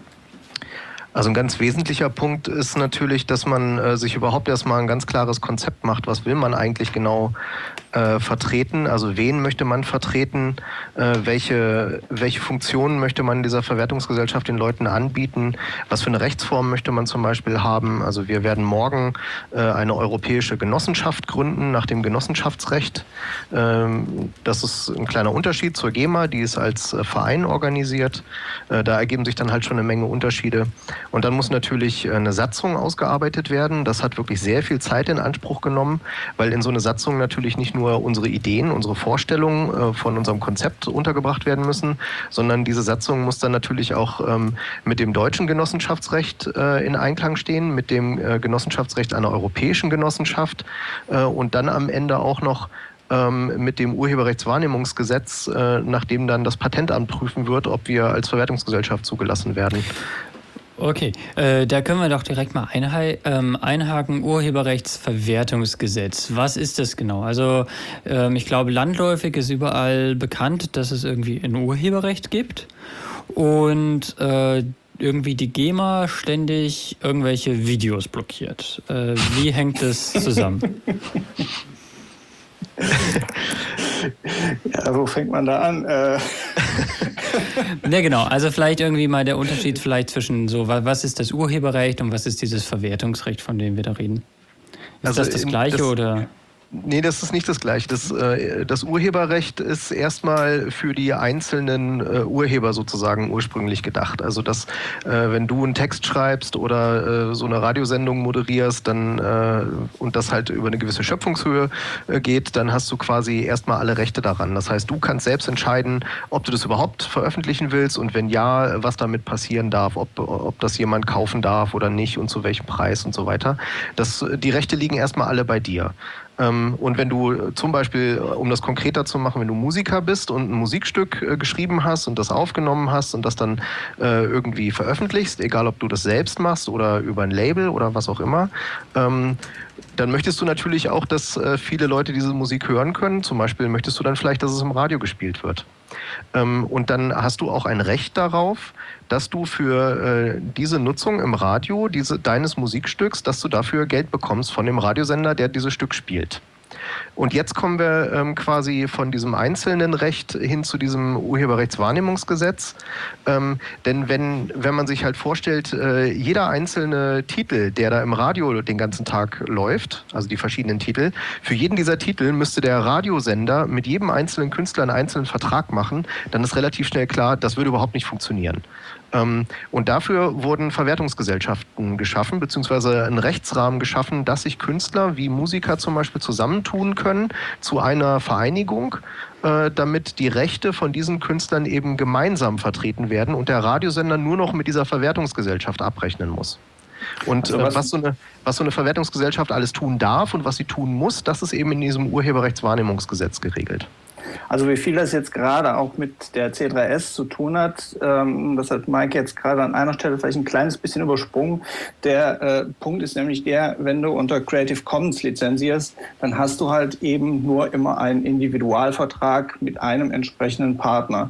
Also ein ganz wesentlicher Punkt ist natürlich, dass man sich überhaupt erstmal ein ganz klares Konzept macht. Was will man eigentlich genau vertreten? Also wen möchte man vertreten? Welche Funktionen möchte man in dieser Verwertungsgesellschaft den Leuten anbieten? Was für eine Rechtsform möchte man zum Beispiel haben? Also wir werden morgen eine europäische Genossenschaft gründen nach dem Genossenschaftsrecht. Das ist ein kleiner Unterschied zur GEMA, die ist als Verein organisiert. Da ergeben sich dann halt schon eine Menge Unterschiede. Und dann muss natürlich eine Satzung ausgearbeitet werden. Das hat wirklich sehr viel Zeit in Anspruch genommen, weil in so eine Satzung natürlich nicht nur unsere Ideen, unsere Vorstellungen von unserem Konzept untergebracht werden müssen, sondern diese Satzung muss dann natürlich auch mit dem deutschen Genossenschaftsrecht in Einklang stehen, mit dem Genossenschaftsrecht einer europäischen Genossenschaft und dann am Ende auch noch mit dem Urheberrechtswahrnehmungsgesetz, nachdem dann das Patentamt prüfen wird, ob wir als Verwertungsgesellschaft zugelassen werden. Okay, da können wir doch direkt mal einhaken. Urheberrechtsverwertungsgesetz. Was ist das genau? Also ich glaube, landläufig ist überall bekannt, dass es irgendwie ein Urheberrecht gibt und irgendwie die GEMA ständig irgendwelche Videos blockiert. Wie hängt das zusammen? Ja, wo fängt man da an? Ja, genau. Also vielleicht irgendwie mal der Unterschied vielleicht zwischen so, was ist das Urheberrecht und was ist dieses Verwertungsrecht, von dem wir da reden? Ist also das Gleiche oder? Nee, das ist nicht das Gleiche. Das Urheberrecht ist erstmal für die einzelnen Urheber sozusagen ursprünglich gedacht. Also dass, wenn du einen Text schreibst oder so eine Radiosendung moderierst, dann und das halt über eine gewisse Schöpfungshöhe geht, dann hast du quasi erstmal alle Rechte daran. Das heißt, du kannst selbst entscheiden, ob du das überhaupt veröffentlichen willst und wenn ja, was damit passieren darf, ob das jemand kaufen darf oder nicht und zu welchem Preis und so weiter. Die Rechte liegen erstmal alle bei dir. Und wenn du zum Beispiel, um das konkreter zu machen, wenn du Musiker bist und ein Musikstück geschrieben hast und das aufgenommen hast und das dann irgendwie veröffentlichst, egal ob du das selbst machst oder über ein Label oder was auch immer, dann möchtest du natürlich auch, dass viele Leute diese Musik hören können. Zum Beispiel möchtest du dann vielleicht, dass es im Radio gespielt wird. Und dann hast du auch ein Recht darauf, dass du für diese Nutzung im Radio deines Musikstücks, dass du dafür Geld bekommst von dem Radiosender, der dieses Stück spielt. Und jetzt kommen wir quasi von diesem einzelnen Recht hin zu diesem Urheberrechtswahrnehmungsgesetz. Denn wenn man sich halt vorstellt, jeder einzelne Titel, der da im Radio den ganzen Tag läuft, also die verschiedenen Titel, für jeden dieser Titel müsste der Radiosender mit jedem einzelnen Künstler einen einzelnen Vertrag machen, dann ist relativ schnell klar, das würde überhaupt nicht funktionieren. Und dafür wurden Verwertungsgesellschaften geschaffen, beziehungsweise einen Rechtsrahmen geschaffen, dass sich Künstler wie Musiker zum Beispiel zusammentun können zu einer Vereinigung, damit die Rechte von diesen Künstlern eben gemeinsam vertreten werden und der Radiosender nur noch mit dieser Verwertungsgesellschaft abrechnen muss. Und also was so eine Verwertungsgesellschaft alles tun darf und was sie tun muss, das ist eben in diesem Urheberrechtswahrnehmungsgesetz geregelt. Also wie viel das jetzt gerade auch mit der C3S zu tun hat, das hat Mike jetzt gerade an einer Stelle vielleicht ein kleines bisschen übersprungen. Der Punkt ist nämlich der, wenn du unter Creative Commons lizenzierst, dann hast du halt eben nur immer einen Individualvertrag mit einem entsprechenden Partner.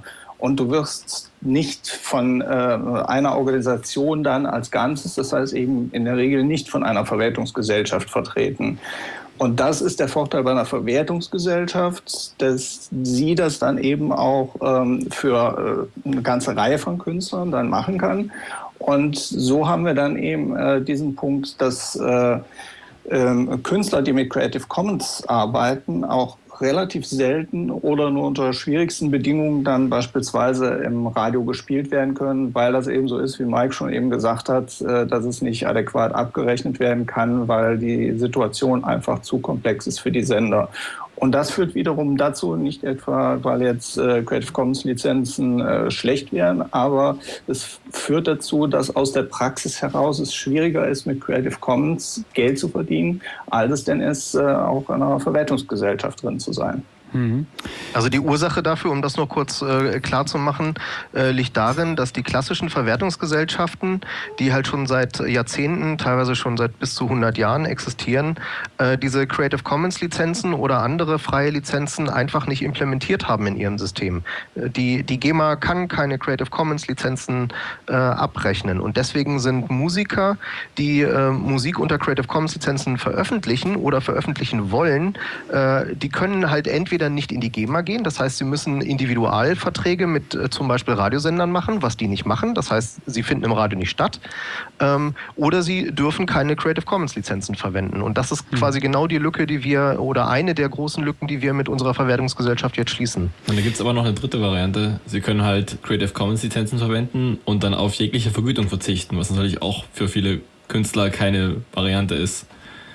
und du wirst nicht von einer Organisation dann als Ganzes, das heißt eben in der Regel nicht von einer Verwertungsgesellschaft vertreten. Und das ist der Vorteil bei einer Verwertungsgesellschaft, dass sie das dann eben auch für eine ganze Reihe von Künstlern dann machen kann. Und so haben wir dann eben diesen Punkt, dass Künstler, die mit Creative Commons arbeiten, auch relativ selten oder nur unter schwierigsten Bedingungen dann beispielsweise im Radio gespielt werden können, weil das eben so ist, wie Mike schon eben gesagt hat, dass es nicht adäquat abgerechnet werden kann, weil die Situation einfach zu komplex ist für die Sender. Und das führt wiederum dazu, nicht etwa, weil jetzt Creative Commons Lizenzen schlecht wären, aber es führt dazu, dass aus der Praxis heraus es schwieriger ist, mit Creative Commons Geld zu verdienen, als es denn ist, auch in einer Verwertungsgesellschaft drin zu sein. Also die Ursache dafür, um das noch kurz klar zu machen, liegt darin, dass die klassischen Verwertungsgesellschaften, die halt schon seit Jahrzehnten, teilweise schon seit bis zu 100 Jahren existieren, diese Creative Commons Lizenzen oder andere freie Lizenzen einfach nicht implementiert haben in ihrem System. Die GEMA kann keine Creative Commons Lizenzen abrechnen und deswegen sind Musiker, die Musik unter Creative Commons Lizenzen veröffentlichen oder veröffentlichen wollen, die können halt entweder nicht in die GEMA gehen, das heißt, sie müssen Individualverträge mit zum Beispiel Radiosendern machen, was die nicht machen, das heißt, sie finden im Radio nicht statt, oder sie dürfen keine Creative Commons Lizenzen verwenden und das ist quasi genau die Lücke, die wir, oder eine der großen Lücken, die wir mit unserer Verwertungsgesellschaft jetzt schließen. Und da gibt es aber noch eine dritte Variante, sie können halt Creative Commons Lizenzen verwenden und dann auf jegliche Vergütung verzichten, was natürlich auch für viele Künstler keine Variante ist.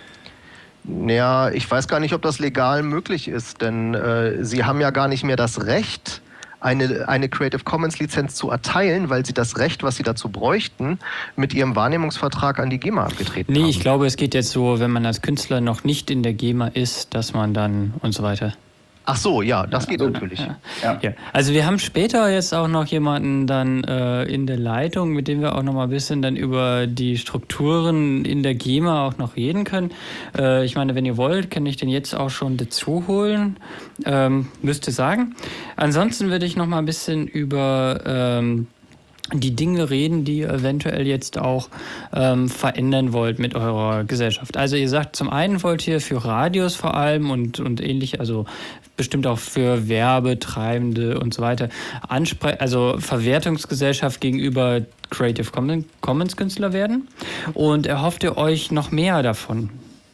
Ja, ich weiß gar nicht, ob das legal möglich ist, denn sie haben ja gar nicht mehr das Recht, eine Creative Commons Lizenz zu erteilen, weil sie das Recht, was sie dazu bräuchten, mit ihrem Wahrnehmungsvertrag an die GEMA abgetreten haben. Nee, ich glaube, es geht jetzt so, wenn man als Künstler noch nicht in der GEMA ist, dass man dann und so weiter. Ach so, ja, das geht natürlich. Ja. Also wir haben später jetzt auch noch jemanden dann in der Leitung, mit dem wir auch noch mal ein bisschen dann über die Strukturen in der GEMA auch noch reden können. Ich meine, wenn ihr wollt, kann ich den jetzt auch schon dazu holen. Müsste sagen. Ansonsten würde ich noch mal ein bisschen über die Dinge reden, die ihr eventuell jetzt auch verändern wollt mit eurer Gesellschaft. Also ihr sagt, zum einen wollt ihr für Radios vor allem und ähnlich, also bestimmt auch für Werbetreibende und so weiter, also Verwertungsgesellschaft gegenüber Creative Commons Künstler werden. Und erhofft ihr euch noch mehr davon?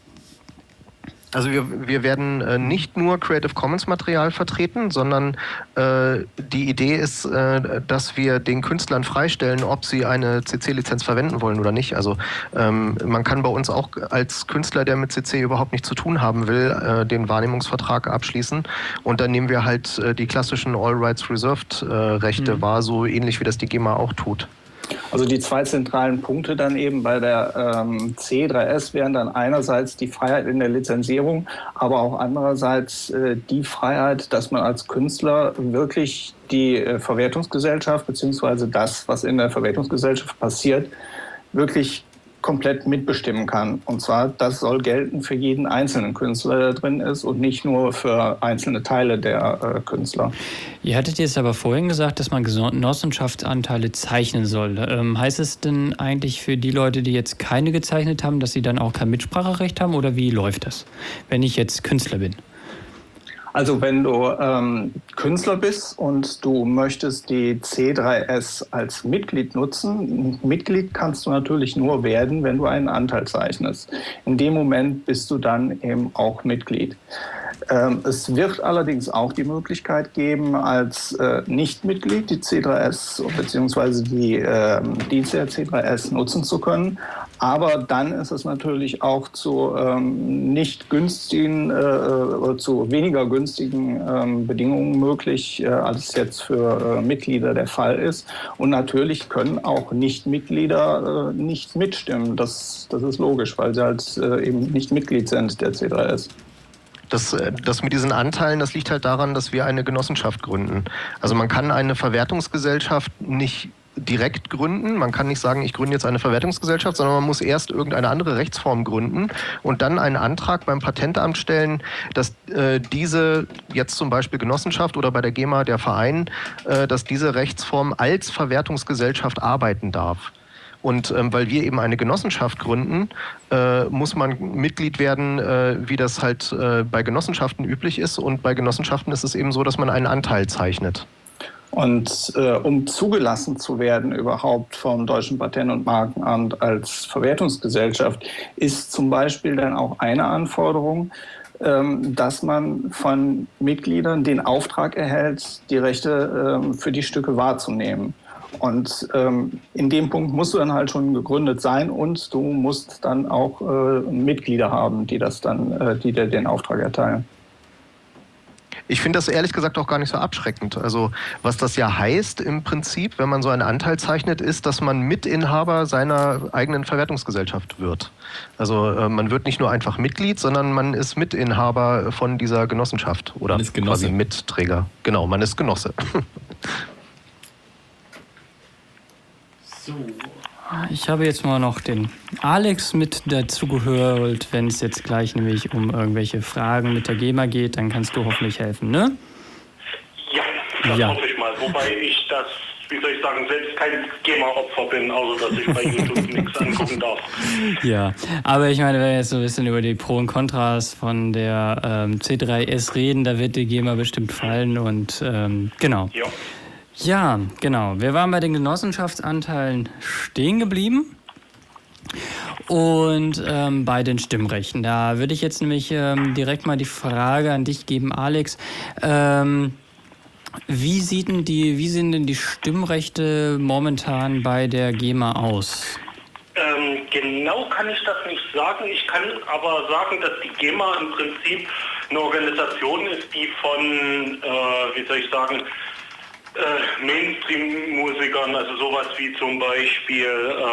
Also wir werden nicht nur Creative Commons Material vertreten, sondern die Idee ist, dass wir den Künstlern freistellen, ob sie eine CC-Lizenz verwenden wollen oder nicht. Also man kann bei uns auch als Künstler, der mit CC überhaupt nichts zu tun haben will, den Wahrnehmungsvertrag abschließen und dann nehmen wir halt die klassischen All Rights Reserved Rechte wahr, so ähnlich wie das die GEMA auch tut. Also die zwei zentralen Punkte dann eben bei der C3S wären dann einerseits die Freiheit in der Lizenzierung, aber auch andererseits die Freiheit, dass man als Künstler wirklich die Verwertungsgesellschaft beziehungsweise das, was in der Verwertungsgesellschaft passiert, wirklich komplett mitbestimmen kann. Und zwar, das soll gelten für jeden einzelnen Künstler, der drin ist und nicht nur für einzelne Teile der Künstler. Ihr hattet jetzt aber vorhin gesagt, dass man Genossenschaftsanteile zeichnen soll. Heißt es denn eigentlich für die Leute, die jetzt keine gezeichnet haben, dass sie dann auch kein Mitspracherecht haben oder wie läuft das, wenn ich jetzt Künstler bin? Also wenn du Künstler bist und du möchtest die C3S als Mitglied nutzen, Mitglied kannst du natürlich nur werden, wenn du einen Anteil zeichnest. In dem Moment bist du dann eben auch Mitglied. Es wird allerdings auch die Möglichkeit geben, als Nichtmitglied die C3S bzw. die Dienste der C3S nutzen zu können. Aber dann ist es natürlich auch zu nicht günstigen, zu weniger günstigen Bedingungen möglich, als es jetzt für Mitglieder der Fall ist. Und natürlich können auch Nichtmitglieder nicht mitstimmen. Das ist logisch, weil sie halt eben nicht Mitglied sind der C3S. Das mit diesen Anteilen, das liegt halt daran, dass wir eine Genossenschaft gründen. Also man kann eine Verwertungsgesellschaft nicht direkt gründen. Man kann nicht sagen, ich gründe jetzt eine Verwertungsgesellschaft, sondern man muss erst irgendeine andere Rechtsform gründen und dann einen Antrag beim Patentamt stellen, dass diese, jetzt zum Beispiel Genossenschaft oder bei der GEMA der Verein, dass diese Rechtsform als Verwertungsgesellschaft arbeiten darf. Und weil wir eben eine Genossenschaft gründen, muss man Mitglied werden, wie das halt bei Genossenschaften üblich ist. Und bei Genossenschaften ist es eben so, dass man einen Anteil zeichnet. Und um zugelassen zu werden überhaupt vom Deutschen Patent- und Markenamt als Verwertungsgesellschaft, ist zum Beispiel dann auch eine Anforderung, dass man von Mitgliedern den Auftrag erhält, die Rechte für die Stücke wahrzunehmen. Und in dem Punkt musst du dann halt schon gegründet sein und du musst dann auch Mitglieder haben, die das dann, die dir den Auftrag erteilen. Ich finde das ehrlich gesagt auch gar nicht so abschreckend. Also was das ja heißt im Prinzip, wenn man so einen Anteil zeichnet, ist, dass man Mitinhaber seiner eigenen Verwertungsgesellschaft wird. Also man wird nicht nur einfach Mitglied, sondern man ist Mitinhaber von dieser Genossenschaft oder quasi Mitträger. Genau, man ist Genosse. So. Ich habe jetzt mal noch den Alex mit dazu gehört. Wenn es jetzt gleich nämlich um irgendwelche Fragen mit der GEMA geht, dann kannst du hoffentlich helfen, ne? Ja, das hoffe ich mal. Wobei ich das, wie soll ich sagen, selbst kein GEMA-Opfer bin, außer dass ich bei YouTube nichts angucken darf. Ja, aber ich meine, wenn wir jetzt so ein bisschen über die Pro und Kontras von der C3S reden, da wird die GEMA bestimmt fallen und genau. Ja. Ja, genau. Wir waren bei den Genossenschaftsanteilen stehen geblieben und bei den Stimmrechten. Da würde ich jetzt nämlich direkt mal die Frage an dich geben, Alex. Wie sehen denn die Stimmrechte momentan bei der GEMA aus? Genau kann ich das nicht sagen. Ich kann aber sagen, dass die GEMA im Prinzip eine Organisation ist, die von, wie soll ich sagen, Mainstream-Musikern, also sowas wie zum Beispiel,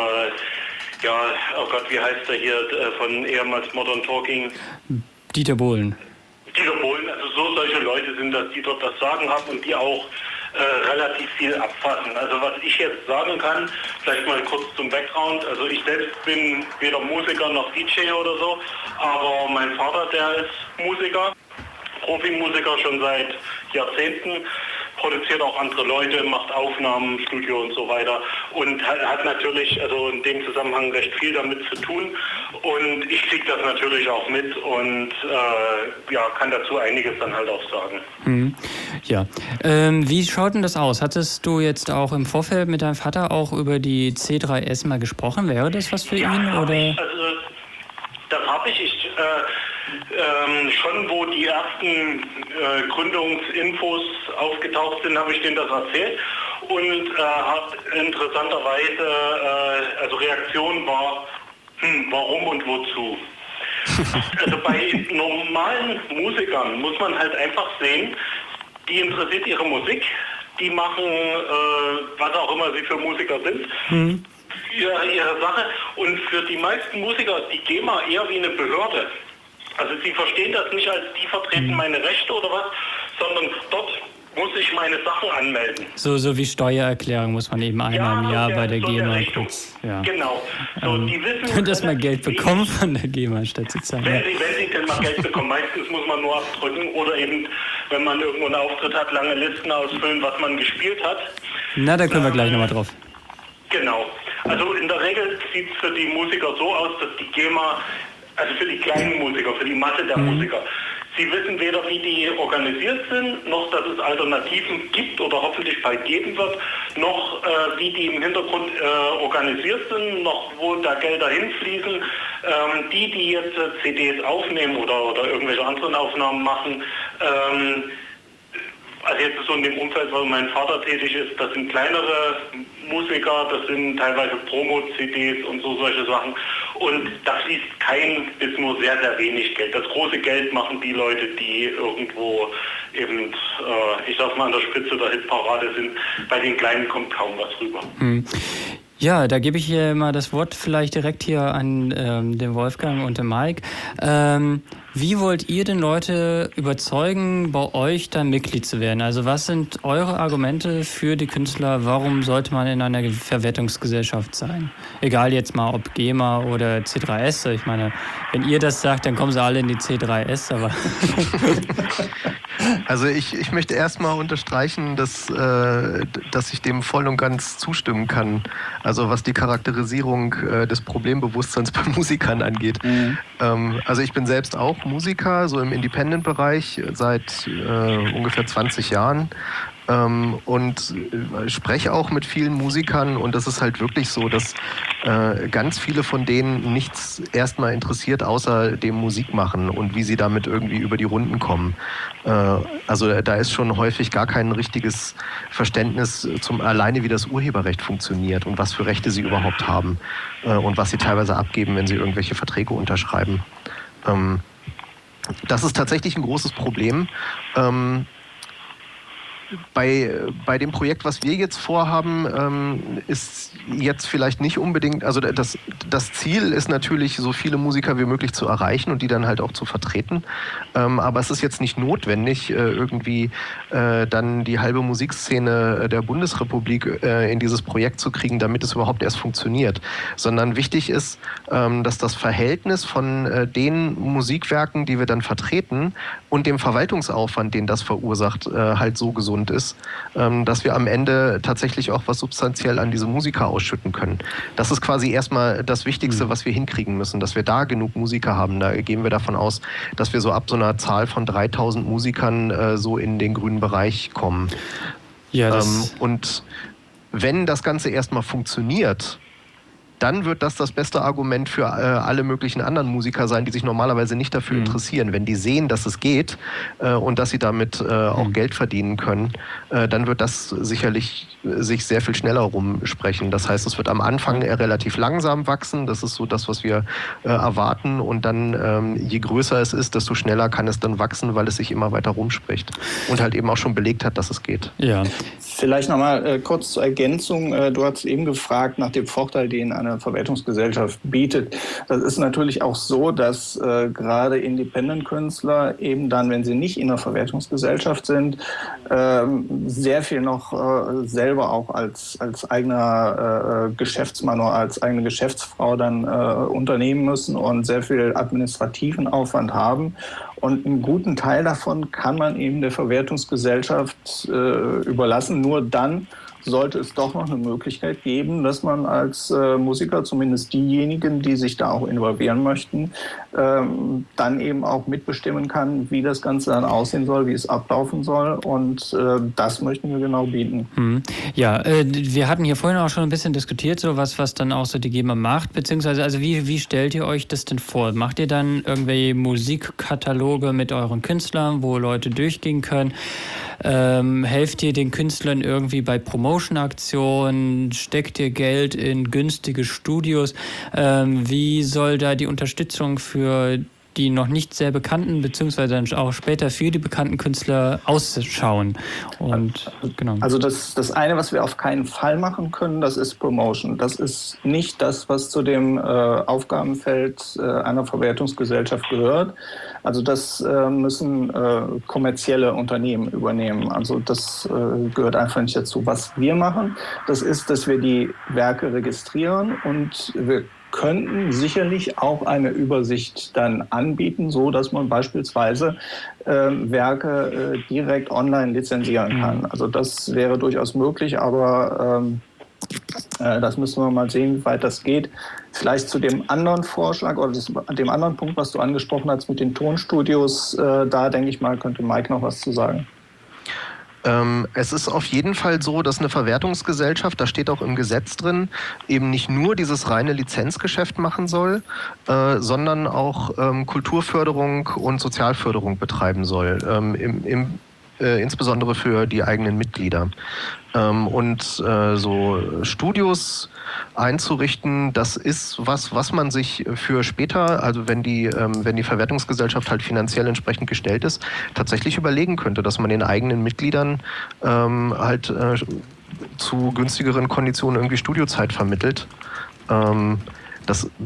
oh Gott, wie heißt der hier, von ehemals Modern Talking? Dieter Bohlen. Dieter Bohlen, also so solche Leute sind das, die dort das Sagen haben und die auch relativ viel abfassen. Also was ich jetzt sagen kann, vielleicht mal kurz zum Background, also ich selbst bin weder Musiker noch DJ oder so, aber mein Vater, der ist Musiker, Profimusiker schon seit Jahrzehnten, produziert auch andere Leute, macht Aufnahmen, Studio und so weiter und hat natürlich also in dem Zusammenhang recht viel damit zu tun und ich kriege das natürlich auch mit und kann dazu einiges dann halt auch sagen. Ja, wie schaut denn das aus? Hattest du jetzt auch im Vorfeld mit deinem Vater auch über die C3S mal gesprochen? Wäre das was für ihn? Oder? Das habe ich. Schon wo die ersten Gründungsinfos aufgetaucht sind, habe ich denen das erzählt und hat interessanterweise, also Reaktion war, warum und wozu? Also bei normalen Musikern muss man halt einfach sehen, die interessiert ihre Musik, die machen, was auch immer sie für Musiker sind, ihre Sache und für die meisten Musiker ist die GEMA eher wie eine Behörde. Also sie verstehen das nicht als, die vertreten meine Rechte oder was, sondern dort muss ich meine Sachen anmelden. So wie Steuererklärung muss man eben einmal im Jahr bei der GEMA kurz. Ja. Genau. So, die wissen, dass man Geld bekommt von der GEMA statt zu zahlen. Wenn sie denn mal Geld bekommen, meistens muss man nur abdrücken oder eben, wenn man irgendwo einen Auftritt hat, lange Listen ausfüllen, was man gespielt hat. Na, da können wir gleich nochmal drauf. Genau. Also in der Regel sieht es für die Musiker so aus, dass die GEMA, also für die kleinen Musiker, für die Masse der Musiker, sie wissen weder, wie die organisiert sind, noch dass es Alternativen gibt oder hoffentlich bald geben wird, noch wie die im Hintergrund organisiert sind, noch wo da Gelder hinfließen. Die jetzt CDs aufnehmen oder irgendwelche anderen Aufnahmen machen, also jetzt so in dem Umfeld, wo mein Vater tätig ist, das sind kleinere Musiker, das sind teilweise Promo-CDs und so solche Sachen. Und da fließt kein bis nur sehr, sehr wenig Geld. Das große Geld machen die Leute, die irgendwo eben, ich sag mal, an der Spitze der Hitparade sind. Bei den Kleinen kommt kaum was rüber. Ja, da gebe ich hier mal das Wort vielleicht direkt hier an den Wolfgang und den Mike. Wie wollt ihr denn Leute überzeugen, bei euch da Mitglied zu werden? Also was sind eure Argumente für die Künstler? Warum sollte man in einer Verwertungsgesellschaft sein? Egal jetzt mal ob GEMA oder C3S. Ich meine, wenn ihr das sagt, dann kommen sie alle in die C3S. Aber also ich möchte erstmal unterstreichen, dass ich dem voll und ganz zustimmen kann. Also was die Charakterisierung des Problembewusstseins bei Musikern angeht. Also ich bin selbst auch Musiker, so im Independent-Bereich seit ungefähr 20 Jahren. Und spreche auch mit vielen Musikern und das ist halt wirklich so, dass ganz viele von denen nichts erstmal interessiert, außer dem Musik machen und wie sie damit irgendwie über die Runden kommen. Also da ist schon häufig gar kein richtiges Verständnis alleine, wie das Urheberrecht funktioniert und was für Rechte sie überhaupt haben und was sie teilweise abgeben, wenn sie irgendwelche Verträge unterschreiben. Das ist tatsächlich ein großes Problem. Bei dem Projekt, was wir jetzt vorhaben, ist jetzt vielleicht nicht unbedingt, also das Ziel ist natürlich, so viele Musiker wie möglich zu erreichen und die dann halt auch zu vertreten. Aber es ist jetzt nicht notwendig, irgendwie dann die halbe Musikszene der Bundesrepublik in dieses Projekt zu kriegen, damit es überhaupt erst funktioniert. Sondern wichtig ist, dass das Verhältnis von den Musikwerken, die wir dann vertreten, und dem Verwaltungsaufwand, den das verursacht, halt so gesund ist, dass wir am Ende tatsächlich auch was substanziell an diese Musiker ausschütten können. Das ist quasi erstmal das Wichtigste, was wir hinkriegen müssen, dass wir da genug Musiker haben. Da gehen wir davon aus, dass wir so ab so einer Zahl von 3000 Musikern so in den grünen Bereich kommen. Ja, und wenn das Ganze erstmal funktioniert, dann wird das beste Argument für alle möglichen anderen Musiker sein, die sich normalerweise nicht dafür interessieren. Wenn die sehen, dass es geht und dass sie damit auch Geld verdienen können, dann wird das sicherlich sich sehr viel schneller rumsprechen. Das heißt, es wird am Anfang relativ langsam wachsen. Das ist so das, was wir erwarten. Und dann, je größer es ist, desto schneller kann es dann wachsen, weil es sich immer weiter rumspricht. Und halt eben auch schon belegt hat, dass es geht. Ja. Vielleicht nochmal kurz zur Ergänzung. Du hast eben gefragt nach dem Vorteil, den eine Verwertungsgesellschaft bietet. Das ist natürlich auch so, dass gerade Independent-Künstler eben dann, wenn sie nicht in einer Verwertungsgesellschaft sind, sehr viel noch selber auch als eigener Geschäftsmann oder als eigene Geschäftsfrau dann unternehmen müssen und sehr viel administrativen Aufwand haben. Und einen guten Teil davon kann man eben der Verwertungsgesellschaft überlassen. Nur dann sollte es doch noch eine Möglichkeit geben, dass man als Musiker, zumindest diejenigen, die sich da auch involvieren möchten, dann eben auch mitbestimmen kann, wie das Ganze dann aussehen soll, wie es ablaufen soll. Und das möchten wir genau bieten. Ja, wir hatten hier vorhin auch schon ein bisschen diskutiert, so was dann auch so die GEMA macht, beziehungsweise also wie stellt ihr euch das denn vor? Macht ihr dann irgendwelche Musikkataloge mit euren Künstlern, wo Leute durchgehen können? Helft ihr den Künstlern irgendwie bei Promotion-Aktionen? Steckt ihr Geld in günstige Studios? Wie soll da die Unterstützung für die noch nicht sehr bekannten, beziehungsweise dann auch später für die bekannten Künstler ausschauen? Und genau. Also das eine, was wir auf keinen Fall machen können, das ist Promotion. Das ist nicht das, was zu dem Aufgabenfeld einer Verwertungsgesellschaft gehört. Also das müssen kommerzielle Unternehmen übernehmen. Also das gehört einfach nicht dazu. Was wir machen, das ist, dass wir die Werke registrieren und wir könnten sicherlich auch eine Übersicht dann anbieten, so dass man beispielsweise Werke direkt online lizenzieren kann. Also das wäre durchaus möglich, aber das müssen wir mal sehen, wie weit das geht. Vielleicht zu dem anderen Vorschlag oder dem anderen Punkt, was du angesprochen hast mit den Tonstudios, da denke ich mal, könnte Mike noch was zu sagen. Es ist auf jeden Fall so, dass eine Verwertungsgesellschaft, da steht auch im Gesetz drin, eben nicht nur dieses reine Lizenzgeschäft machen soll, sondern auch Kulturförderung und Sozialförderung betreiben soll, insbesondere für die eigenen Mitglieder. Und so Studios einzurichten, das ist was man sich für später, also wenn die Verwertungsgesellschaft halt finanziell entsprechend gestellt ist, tatsächlich überlegen könnte, dass man den eigenen Mitgliedern halt zu günstigeren Konditionen irgendwie Studiozeit vermittelt. Das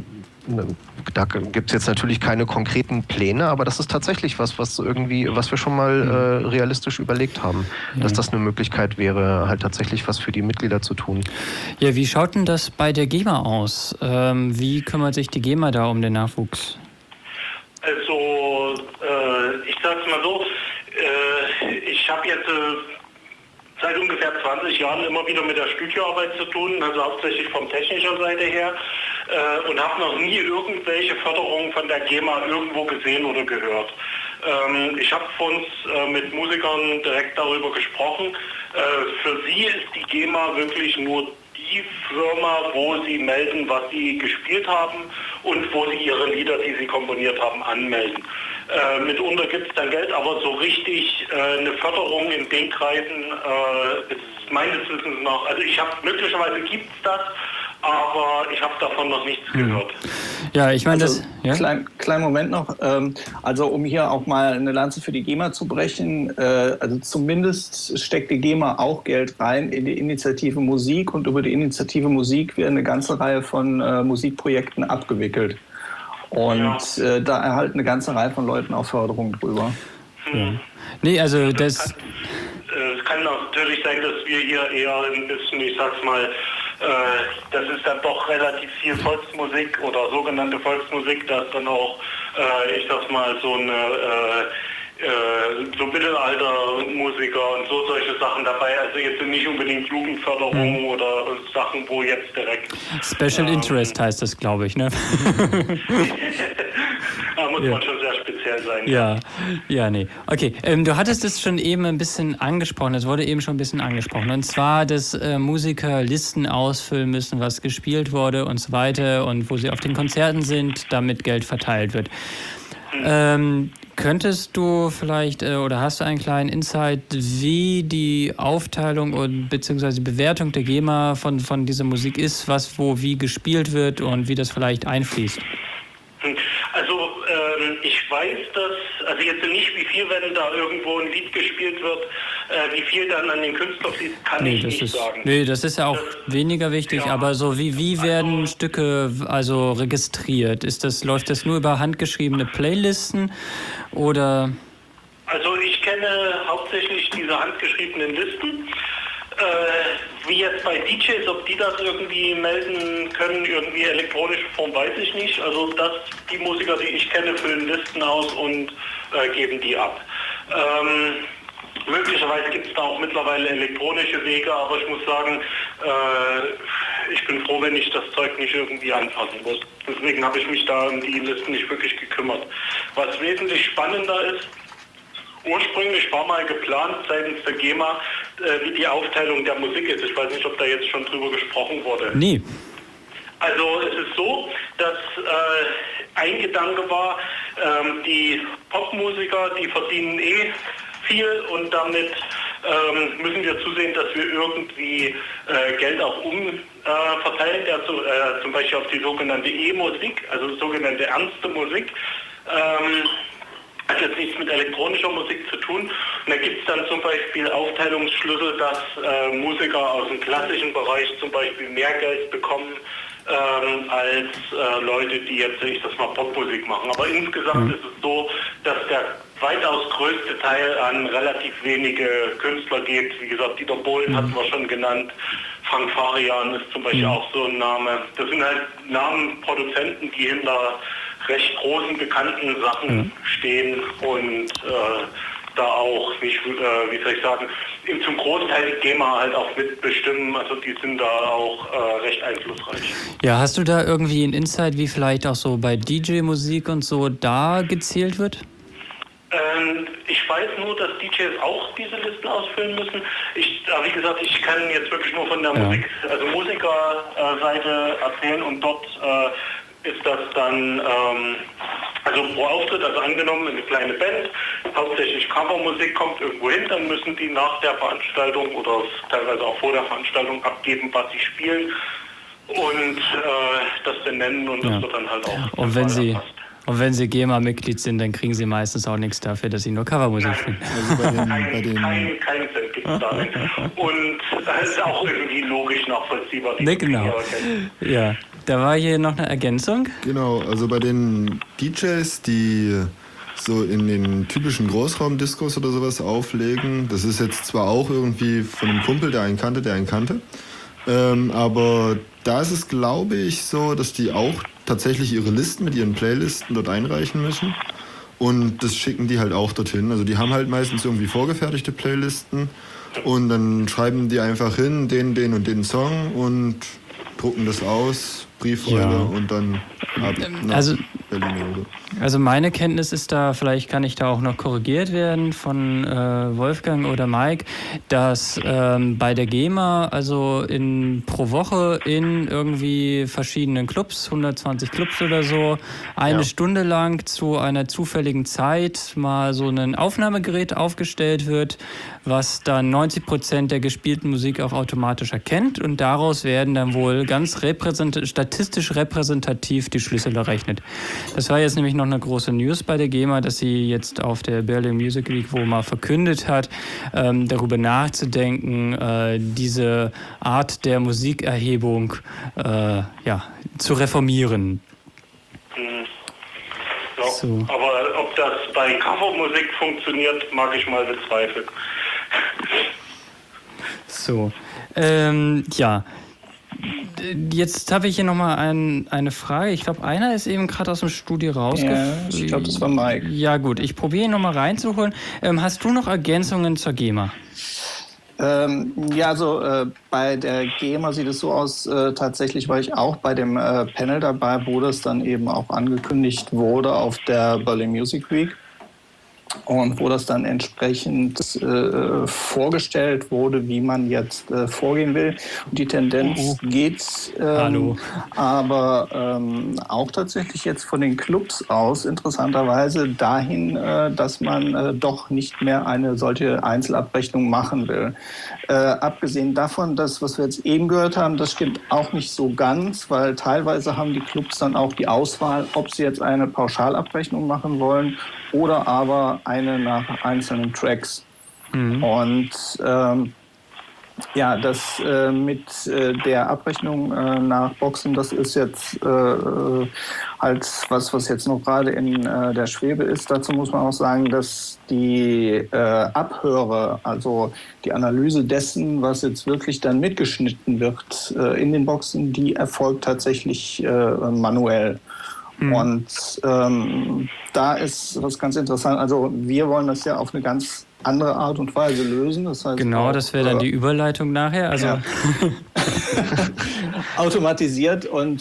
da gibt es jetzt natürlich keine konkreten Pläne, aber das ist tatsächlich was wir schon mal realistisch überlegt haben, dass das eine Möglichkeit wäre, halt tatsächlich was für die Mitglieder zu tun. Ja, wie schaut denn das bei der GEMA aus? Wie kümmert sich die GEMA da um den Nachwuchs? Also, ich sag's mal so, ich habe jetzt seit ungefähr 20 Jahren immer wieder mit der Studioarbeit zu tun, also hauptsächlich von technischer Seite her, und habe noch nie irgendwelche Förderungen von der GEMA irgendwo gesehen oder gehört. Ich habe vor uns mit Musikern direkt darüber gesprochen. Für sie ist die GEMA wirklich nur die Firma, wo sie melden, was sie gespielt haben und wo sie ihre Lieder, die sie komponiert haben, anmelden. Mitunter gibt es dann Geld, aber so richtig eine Förderung in den Kreisen ist meines Wissens noch, also möglicherweise gibt es das, aber ich habe davon noch nichts gehört. Ja, ich meine, also, Kleinen Moment noch. Also um hier auch mal eine Lanze für die GEMA zu brechen, also zumindest steckt die GEMA auch Geld rein in die Initiative Musik und über die Initiative Musik werden eine ganze Reihe von Musikprojekten abgewickelt. Und da erhalten eine ganze Reihe von Leuten auch Förderung drüber. Ja. Nee, also das... Es kann natürlich sein, dass wir hier eher ein bisschen, ich sag's mal, das ist dann doch relativ viel Volksmusik oder sogenannte Volksmusik, da ist dann auch, ich sag's mal, so Mittelaltermusiker und solche Sachen dabei, also jetzt nicht unbedingt Jugendförderung oder Sachen, wo jetzt direkt... Special Interest heißt das, glaube ich, ne? Da muss man schon sehr speziell sein. Ja, nee. Okay, du hattest es schon eben ein bisschen angesprochen, es wurde eben schon ein bisschen angesprochen, und zwar, dass Musiker Listen ausfüllen müssen, was gespielt wurde und so weiter und wo sie auf den Konzerten sind, damit Geld verteilt wird. Könntest du vielleicht oder hast du einen kleinen Insight, wie die Aufteilung und beziehungsweise die Bewertung der GEMA von dieser Musik ist, was wo wie gespielt wird und wie das vielleicht einfließt? Also ich weiß das, also jetzt nicht, wie viel, wenn da irgendwo ein Lied gespielt wird, wie viel dann an den Künstler fließt, kann ich nicht sagen. Nee, das ist ja auch weniger wichtig, aber so wie werden Stücke also registriert? Läuft das nur über handgeschriebene Playlisten oder? Also ich kenne hauptsächlich diese handgeschriebenen Listen. Wie jetzt bei DJs, ob die das irgendwie melden können, irgendwie elektronische Form, weiß ich nicht. Also die Musiker, die ich kenne, füllen Listen aus und geben die ab. Möglicherweise gibt es da auch mittlerweile elektronische Wege, aber ich muss sagen, ich bin froh, wenn ich das Zeug nicht irgendwie anfassen muss. Deswegen habe ich mich da um die Listen nicht wirklich gekümmert. Was wesentlich spannender ist, ursprünglich war mal geplant seitens der GEMA, wie die Aufteilung der Musik ist. Ich weiß nicht, ob da jetzt schon drüber gesprochen wurde. Nee. Also es ist so, dass ein Gedanke war, die Popmusiker, die verdienen viel und damit müssen wir zusehen, dass wir irgendwie Geld auch verteilen, zum Beispiel auf die sogenannte E-Musik, also sogenannte ernste Musik. Hat jetzt nichts mit elektronischer Musik zu tun. Und da gibt es dann zum Beispiel Aufteilungsschlüssel, dass Musiker aus dem klassischen Bereich zum Beispiel mehr Geld bekommen als Leute, die jetzt, ich sag mal, Popmusik machen. Aber insgesamt ist es so, dass der weitaus größte Teil an relativ wenige Künstler geht. Wie gesagt, Dieter Bohlen hatten wir schon genannt. Frank Farian ist zum Beispiel auch so ein Name. Das sind halt Namen, Produzenten, die hinter recht großen, bekannten Sachen stehen und da auch, nicht, wie soll ich sagen, zum Großteil die GEMA halt auch mitbestimmen. Also die sind da auch recht einflussreich. Ja, hast du da irgendwie einen Insight, wie vielleicht auch so bei DJ-Musik und so da gezählt wird? Ich weiß nur, dass DJs auch diese Listen ausfüllen müssen. Wie gesagt, ich kann jetzt wirklich nur von der Musik, also Musikerseite erzählen und dort ist das dann, also pro Auftritt, also angenommen eine kleine Band, hauptsächlich Covermusik kommt irgendwo hin, dann müssen die nach der Veranstaltung oder teilweise auch vor der Veranstaltung abgeben, was sie spielen und das benennen und das wird dann halt auch. Und wenn Sie GEMA-Mitglied sind, dann kriegen Sie meistens auch nichts dafür, dass Sie nur Covermusik spielen. Kein Cent gibt es da nicht. Und das ist auch irgendwie logisch nachvollziehbar. Ne, genau. Ja. Da war hier noch eine Ergänzung. Genau, also bei den DJs, die so in den typischen Großraumdiskos oder sowas auflegen, das ist jetzt zwar auch irgendwie von einem Kumpel, der einen kannte, aber da ist es, glaube ich, so, dass die auch tatsächlich ihre Listen mit ihren Playlisten dort einreichen müssen. Und das schicken die halt auch dorthin. Also die haben halt meistens irgendwie vorgefertigte Playlisten und dann schreiben die einfach hin, den und den Song und drucken das aus, Briefrolle und dann ab nach Berlin oder so. Also meine Kenntnis ist da, vielleicht kann ich da auch noch korrigiert werden von Wolfgang oder Mike, dass bei der GEMA also pro Woche in irgendwie verschiedenen Clubs, 120 Clubs oder so, eine Stunde lang zu einer zufälligen Zeit mal so ein Aufnahmegerät aufgestellt wird, was dann 90% der gespielten Musik auch automatisch erkennt und daraus werden dann wohl ganz statistisch repräsentativ die Schlüssel errechnet. Das war jetzt nämlich noch eine große News bei der GEMA, dass sie jetzt auf der Berlin Music Week wo mal verkündet hat, darüber nachzudenken, diese Art der Musikerhebung zu reformieren. Ja, so. Aber ob das bei Covermusik funktioniert, mag ich mal bezweifeln. So, jetzt habe ich hier nochmal eine Frage. Ich glaube, einer ist eben gerade aus dem Studio rausgefallen. Ja, ich glaube, das war Mike. Ja gut, ich probiere ihn nochmal reinzuholen. Hast du noch Ergänzungen zur GEMA? Bei der GEMA sieht es so aus, tatsächlich war ich auch bei dem Panel dabei, wo das dann eben auch angekündigt wurde auf der Berlin Music Week. Und wo das dann entsprechend vorgestellt wurde, wie man jetzt vorgehen will. Und die Tendenz geht aber auch tatsächlich jetzt von den Clubs aus interessanterweise dahin, dass man doch nicht mehr eine solche Einzelabrechnung machen will. Abgesehen davon, dass, was wir jetzt eben gehört haben, das stimmt auch nicht so ganz, weil teilweise haben die Clubs dann auch die Auswahl, ob sie jetzt eine Pauschalabrechnung machen wollen oder aber eine nach einzelnen Tracks. Und das mit der Abrechnung nach Boxen, das ist jetzt halt was jetzt noch gerade in der Schwebe ist. Dazu muss man auch sagen, dass die Abhöre, also die Analyse dessen, was jetzt wirklich dann mitgeschnitten wird in den Boxen, die erfolgt tatsächlich manuell. Und da ist was ganz interessant. Also wir wollen das ja auf eine ganz andere Art und Weise lösen. Das heißt genau, das wäre dann die Überleitung nachher. Also automatisiert und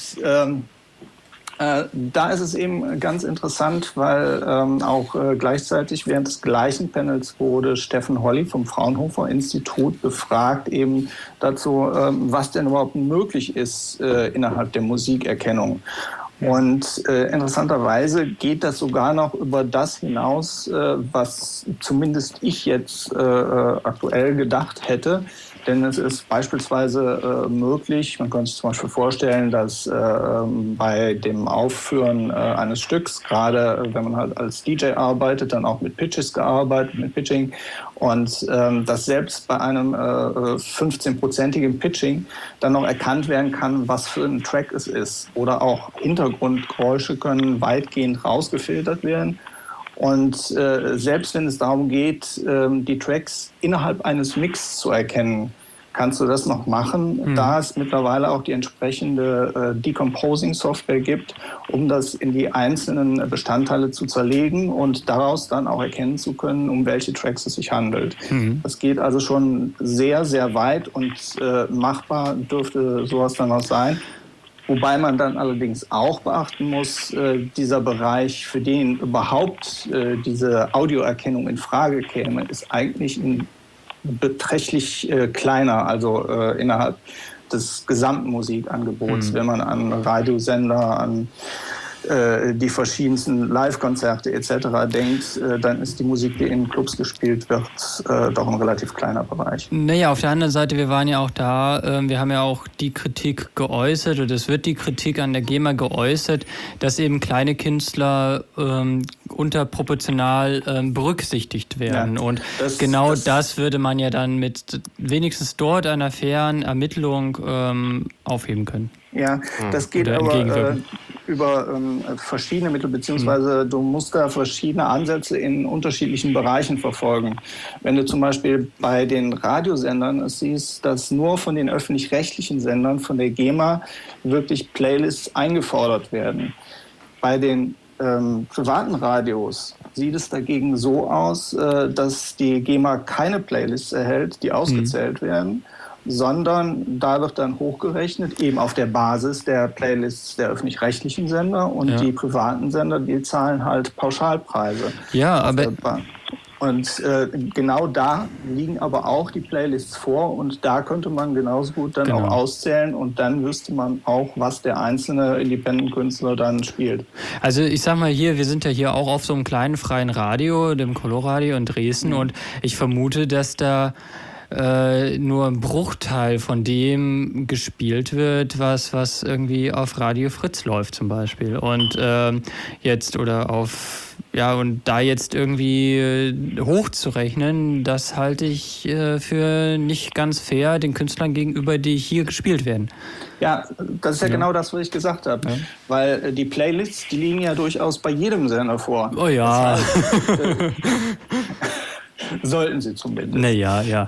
da ist es eben ganz interessant, weil auch gleichzeitig während des gleichen Panels wurde Steffen Holly vom Fraunhofer Institut befragt eben dazu, was denn überhaupt möglich ist innerhalb der Musikerkennung. Und interessanterweise geht das sogar noch über das hinaus, was zumindest ich jetzt aktuell gedacht hätte. Denn es ist beispielsweise möglich, man könnte sich zum Beispiel vorstellen, dass bei dem Aufführen eines Stücks, gerade wenn man halt als DJ arbeitet, dann auch mit Pitches gearbeitet, mit Pitching, und dass selbst bei einem 15-prozentigen Pitching dann noch erkannt werden kann, was für ein Track es ist. Oder auch Hintergrundgeräusche können weitgehend rausgefiltert werden. Und selbst wenn es darum geht, die Tracks innerhalb eines Mix zu erkennen, kannst du das noch machen, da es mittlerweile auch die entsprechende Decomposing-Software gibt, um das in die einzelnen Bestandteile zu zerlegen und daraus dann auch erkennen zu können, um welche Tracks es sich handelt. Das geht also schon sehr, sehr weit und machbar dürfte sowas dann auch sein. Wobei man dann allerdings auch beachten muss, dieser Bereich, für den überhaupt diese Audioerkennung in Frage käme, ist eigentlich beträchtlich kleiner, also innerhalb des gesamten Musikangebots, wenn man an Radiosender, an die verschiedensten Live-Konzerte etc. denkt, dann ist die Musik, die in Clubs gespielt wird, doch ein relativ kleiner Bereich. Naja, auf der anderen Seite, wir waren ja auch da, wir haben ja auch die Kritik geäußert, oder es wird die Kritik an der GEMA geäußert, dass eben kleine Künstler unterproportional berücksichtigt werden. Ja, und genau das würde man ja dann mit wenigstens dort einer fairen Ermittlung aufheben können. Ja, das geht aber über verschiedene Mittel, beziehungsweise du musst da verschiedene Ansätze in unterschiedlichen Bereichen verfolgen. Wenn du zum Beispiel bei den Radiosendern siehst, dass nur von den öffentlich-rechtlichen Sendern, von der GEMA, wirklich Playlists eingefordert werden. Bei den privaten Radios sieht es dagegen so aus, dass die GEMA keine Playlists erhält, die ausgezählt werden, sondern da wird dann hochgerechnet, eben auf der Basis der Playlists der öffentlich-rechtlichen Sender, und die privaten Sender, die zahlen halt Pauschalpreise. Ja, aber... Und genau da liegen aber auch die Playlists vor, und da könnte man genauso gut dann auch auszählen, und dann wüsste man auch, was der einzelne Independent-Künstler dann spielt. Also ich sag mal hier, wir sind ja hier auch auf so einem kleinen freien Radio, dem Coloradio in Dresden, und ich vermute, dass da nur ein Bruchteil von dem gespielt wird, was irgendwie auf Radio Fritz läuft zum Beispiel. Und jetzt oder auf, ja, und da jetzt irgendwie hochzurechnen, das halte ich für nicht ganz fair den Künstlern gegenüber, die hier gespielt werden. Ja, das ist ja genau das, was ich gesagt habe. Ja. Weil die Playlists, die liegen ja durchaus bei jedem Sender vor. Oh ja. Das heißt, sollten sie zumindest. Naja, ja.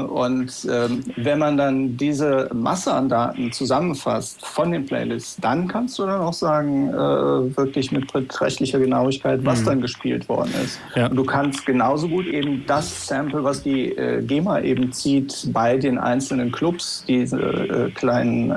Wenn man dann diese Masse an Daten zusammenfasst von den Playlists, dann kannst du dann auch sagen, wirklich mit beträchtlicher Genauigkeit, was dann gespielt worden ist. Ja. Und du kannst genauso gut eben das Sample, was die GEMA eben zieht, bei den einzelnen Clubs, diesen kleinen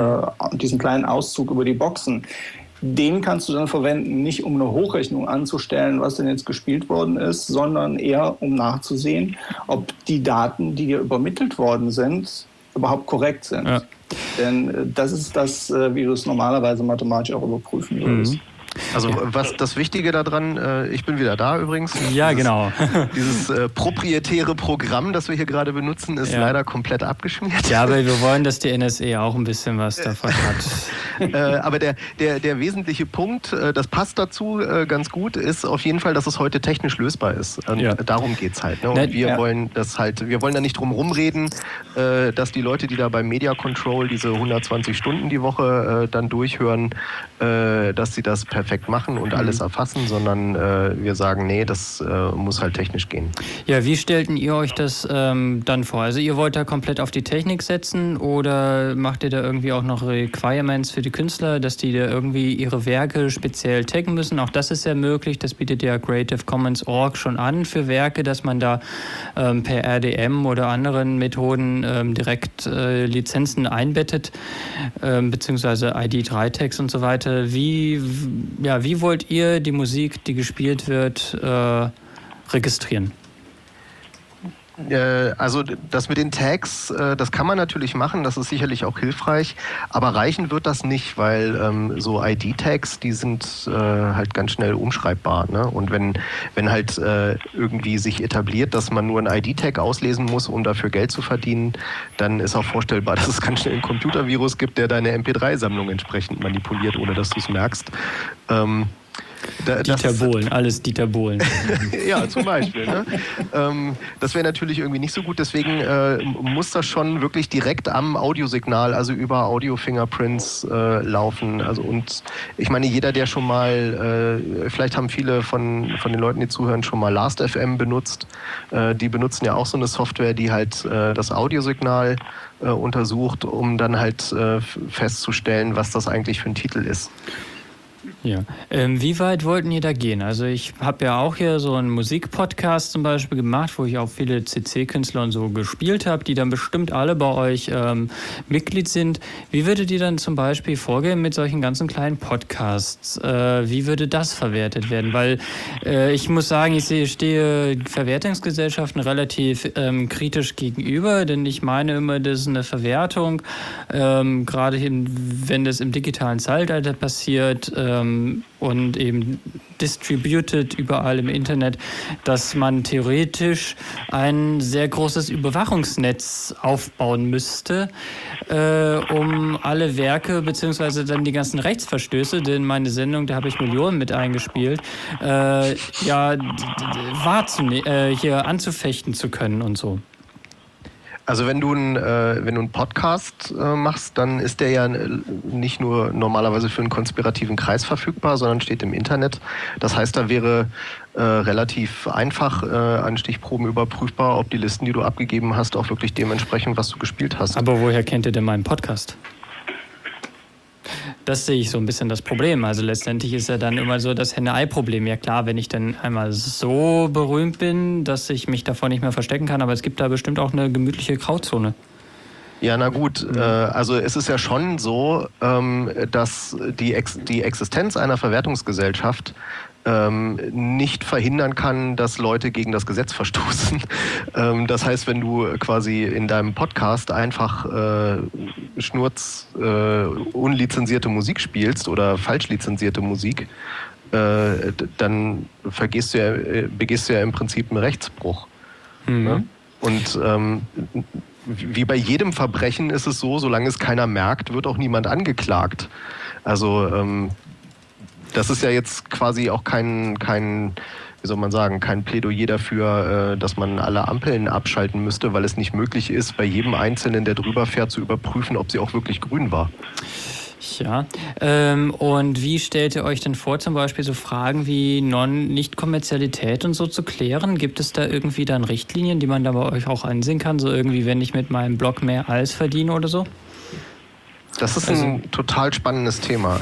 Auszug über die Boxen, den kannst du dann verwenden, nicht um eine Hochrechnung anzustellen, was denn jetzt gespielt worden ist, sondern eher um nachzusehen, ob die Daten, die dir übermittelt worden sind, überhaupt korrekt sind. Ja. Denn das ist das, wie du es normalerweise mathematisch auch überprüfen würdest. Also was das Wichtige daran, ich bin wieder da übrigens. Ja, genau. Dieses proprietäre Programm, das wir hier gerade benutzen, ist leider komplett abgeschmiert. Ja, aber wir wollen, dass die NSA auch ein bisschen was davon hat. Aber der wesentliche Punkt, das passt dazu ganz gut, ist auf jeden Fall, dass es heute technisch lösbar ist. Und darum geht es halt. Ne? Und wir wollen da nicht drum rumreden, dass die Leute, die da beim Media Control diese 120 Stunden die Woche dann durchhören, dass sie das perfekt machen und alles erfassen, sondern wir sagen, nee, das muss halt technisch gehen. Ja, wie stellten ihr euch das dann vor? Also ihr wollt da komplett auf die Technik setzen, oder macht ihr da irgendwie auch noch Requirements für die Künstler, dass die da irgendwie ihre Werke speziell taggen müssen? Auch das ist ja möglich, das bietet ja Creative Commons Org schon an für Werke, dass man da per RDM oder anderen Methoden direkt Lizenzen einbettet, beziehungsweise ID3-Tags und so weiter. Wie wollt ihr die Musik, die gespielt wird, registrieren? Also das mit den Tags, das kann man natürlich machen, das ist sicherlich auch hilfreich, aber reichen wird das nicht, weil so ID-Tags, die sind halt ganz schnell umschreibbar. Ne? Und wenn halt irgendwie sich etabliert, dass man nur einen ID-Tag auslesen muss, um dafür Geld zu verdienen, dann ist auch vorstellbar, dass es ganz schnell einen Computervirus gibt, der deine MP3-Sammlung entsprechend manipuliert, ohne dass du es merkst. Dieter Bohlen, alles Dieter Bohlen. Ja, zum Beispiel. Ne? Das wäre natürlich irgendwie nicht so gut, deswegen muss das schon wirklich direkt am Audiosignal, also über Audio-Fingerprints laufen. Also, und ich meine, jeder, der schon mal, vielleicht haben viele von den Leuten, die zuhören, schon mal Last.fm benutzt. Die benutzen ja auch so eine Software, die halt das Audiosignal untersucht, um dann halt festzustellen, was das eigentlich für ein Titel ist. Ja. Wie weit wollten ihr da gehen? Also ich habe ja auch hier so einen Musikpodcast zum Beispiel gemacht, wo ich auch viele CC-Künstler und so gespielt habe, die dann bestimmt alle bei euch Mitglied sind. Wie würdet ihr dann zum Beispiel vorgehen mit solchen ganzen kleinen Podcasts? Wie würde das verwertet werden? Weil ich muss sagen, ich stehe Verwertungsgesellschaften relativ kritisch gegenüber, denn ich meine immer, das ist eine Verwertung, gerade wenn das im digitalen Zeitalter passiert, und eben distributed überall im Internet, dass man theoretisch ein sehr großes Überwachungsnetz aufbauen müsste, um alle Werke beziehungsweise dann die ganzen Rechtsverstöße, denn meine Sendung, da habe ich Millionen mit eingespielt, hier anzufechten zu können und so. Also wenn du einen Podcast machst, dann ist der ja nicht nur normalerweise für einen konspirativen Kreis verfügbar, sondern steht im Internet. Das heißt, da wäre relativ einfach an Stichproben überprüfbar, ob die Listen, die du abgegeben hast, auch wirklich dementsprechend, was du gespielt hast. Aber woher kennt ihr denn meinen Podcast? Das sehe ich so ein bisschen das Problem. Also letztendlich ist ja dann immer so das Henne-Ei-Problem. Ja klar, wenn ich dann einmal so berühmt bin, dass ich mich davor nicht mehr verstecken kann, aber es gibt da bestimmt auch eine gemütliche Grauzone. Ja, na gut. Also es ist ja schon so, dass die Existenz einer Verwertungsgesellschaft nicht verhindern kann, dass Leute gegen das Gesetz verstoßen. Das heißt, wenn du quasi in deinem Podcast einfach unlizenzierte Musik spielst oder falsch lizenzierte Musik, dann begehst du ja im Prinzip einen Rechtsbruch. Mhm. Ne? Und wie bei jedem Verbrechen ist es so, solange es keiner merkt, wird auch niemand angeklagt. Also das ist ja jetzt quasi auch kein Plädoyer dafür, dass man alle Ampeln abschalten müsste, weil es nicht möglich ist, bei jedem Einzelnen, der drüber fährt, zu überprüfen, ob sie auch wirklich grün war. Ja, und wie stellt ihr euch denn vor, zum Beispiel so Fragen wie Nicht-Kommerzialität und so zu klären? Gibt es da irgendwie dann Richtlinien, die man da bei euch auch ansehen kann? So irgendwie, wenn ich mit meinem Blog mehr als verdiene oder so? Das ist ein total spannendes Thema.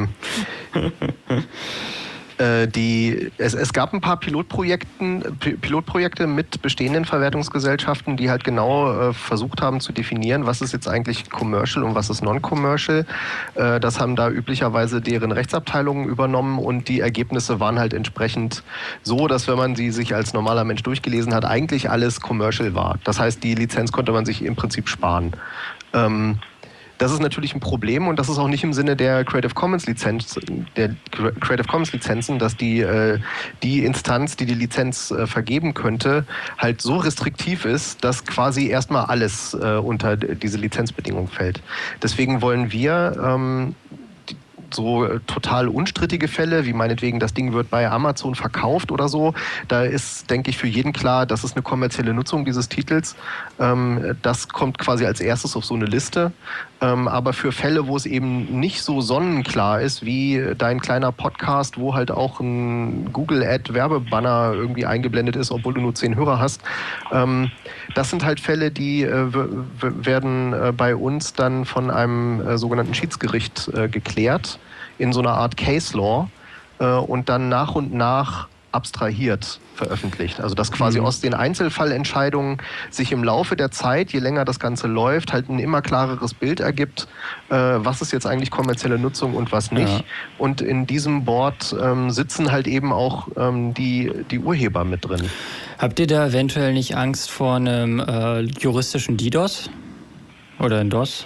Es gab ein paar Pilotprojekte mit bestehenden Verwertungsgesellschaften, die halt genau versucht haben zu definieren, was ist jetzt eigentlich commercial und was ist non-commercial. Das haben da üblicherweise deren Rechtsabteilungen übernommen und die Ergebnisse waren halt entsprechend so, dass wenn man sie sich als normaler Mensch durchgelesen hat, eigentlich alles commercial war. Das heißt, die Lizenz konnte man sich im Prinzip sparen. Das ist natürlich ein Problem und das ist auch nicht im Sinne der Creative Commons Lizenzen, dass die Instanz, die Lizenz vergeben könnte, halt so restriktiv ist, dass quasi erstmal alles unter diese Lizenzbedingungen fällt. Deswegen wollen wir so total unstrittige Fälle, wie meinetwegen das Ding wird bei Amazon verkauft oder so, da ist, denke ich, für jeden klar, das ist eine kommerzielle Nutzung dieses Titels. Das kommt quasi als erstes auf so eine Liste. Aber für Fälle, wo es eben nicht so sonnenklar ist, wie dein kleiner Podcast, wo halt auch ein Google-Ad-Werbebanner irgendwie eingeblendet ist, obwohl du nur 10 Hörer hast, das sind halt Fälle, die werden bei uns dann von einem sogenannten Schiedsgericht geklärt, in so einer Art Case Law und dann nach und nach abstrahiert veröffentlicht. Also dass quasi aus den Einzelfallentscheidungen sich im Laufe der Zeit, je länger das Ganze läuft, halt ein immer klareres Bild ergibt, was ist jetzt eigentlich kommerzielle Nutzung und was nicht. Ja. Und in diesem Board sitzen halt eben auch die Urheber mit drin. Habt ihr da eventuell nicht Angst vor einem juristischen DDoS? Oder ein DOS?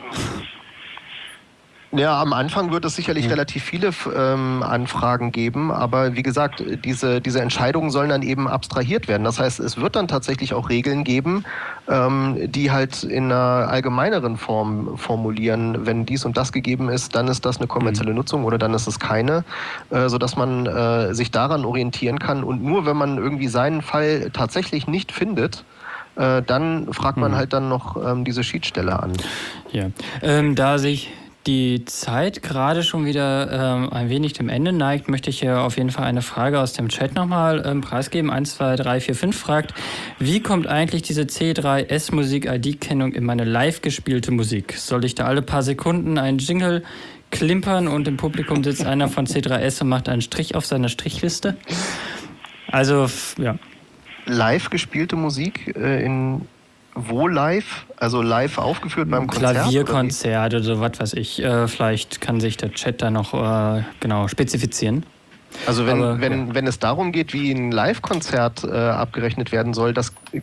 Ja, am Anfang wird es sicherlich relativ viele Anfragen geben, aber wie gesagt, diese Entscheidungen sollen dann eben abstrahiert werden. Das heißt, es wird dann tatsächlich auch Regeln geben, die halt in einer allgemeineren Form formulieren, wenn dies und das gegeben ist, dann ist das eine kommerzielle Nutzung oder dann ist es keine, sodass man sich daran orientieren kann und nur wenn man irgendwie seinen Fall tatsächlich nicht findet, dann fragt man halt dann noch diese Schiedsstelle an. Ja, da sich die Zeit gerade schon wieder ein wenig dem Ende neigt, möchte ich hier auf jeden Fall eine Frage aus dem Chat nochmal preisgeben. 12345 fragt, wie kommt eigentlich diese C3S Musik-ID-Kennung in meine live gespielte Musik? Soll ich da alle paar Sekunden einen Jingle klimpern und im Publikum sitzt einer von C3S und macht einen Strich auf seiner Strichliste? Also, ja. Live gespielte Musik wo live? Also live aufgeführt beim Konzert? Klavierkonzert oder so, was weiß ich. Vielleicht kann sich der Chat da noch genau spezifizieren. Also wenn es darum geht, wie ein Live-Konzert abgerechnet werden soll, das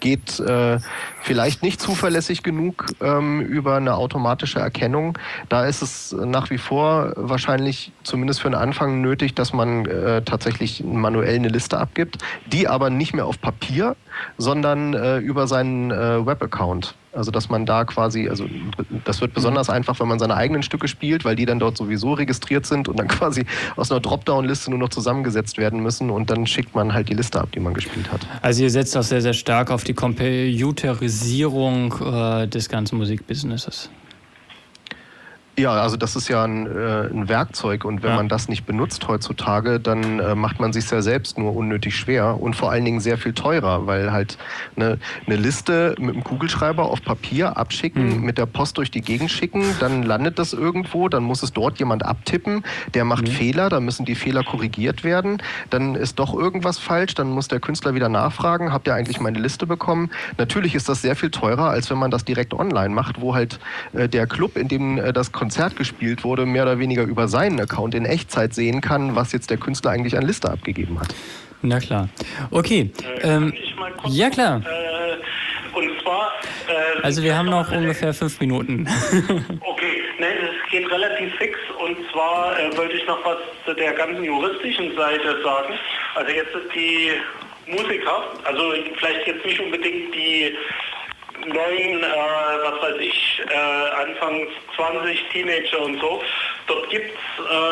geht vielleicht nicht zuverlässig genug über eine automatische Erkennung. Da ist es nach wie vor wahrscheinlich zumindest für den Anfang nötig, dass man tatsächlich manuell eine Liste abgibt, die aber nicht mehr auf Papier, sondern über seinen Webaccount. Also dass man da quasi, also das wird besonders einfach, wenn man seine eigenen Stücke spielt, weil die dann dort sowieso registriert sind und dann quasi aus einer Dropdown-Liste nur noch zusammengesetzt werden müssen und dann schickt man halt die Liste ab, die man gespielt hat. Also ihr setzt auch sehr, sehr stark auf die Computerisierung des ganzen Musikbusinesses. Ja, also das ist ja ein Werkzeug und wenn man das nicht benutzt heutzutage, dann macht man sich ja selbst nur unnötig schwer und vor allen Dingen sehr viel teurer, weil halt eine Liste mit einem Kugelschreiber auf Papier abschicken, mit der Post durch die Gegend schicken, dann landet das irgendwo, dann muss es dort jemand abtippen, der macht Fehler, dann müssen die Fehler korrigiert werden, dann ist doch irgendwas falsch, dann muss der Künstler wieder nachfragen, habt ihr eigentlich meine Liste bekommen? Natürlich ist das sehr viel teurer, als wenn man das direkt online macht, wo halt der Club, in dem das Konzert gespielt wurde, mehr oder weniger über seinen Account in Echtzeit sehen kann, was jetzt der Künstler eigentlich an Liste abgegeben hat. Na klar. Okay. Ja, klar. Und zwar... also wir haben noch ungefähr 5 Minuten. Okay, das geht relativ fix. Und zwar wollte ich noch was zu der ganzen juristischen Seite sagen. Also jetzt ist die Musiker, also vielleicht jetzt nicht unbedingt die neuen, was weiß ich, Anfang 20 Teenager und so, dort gibt es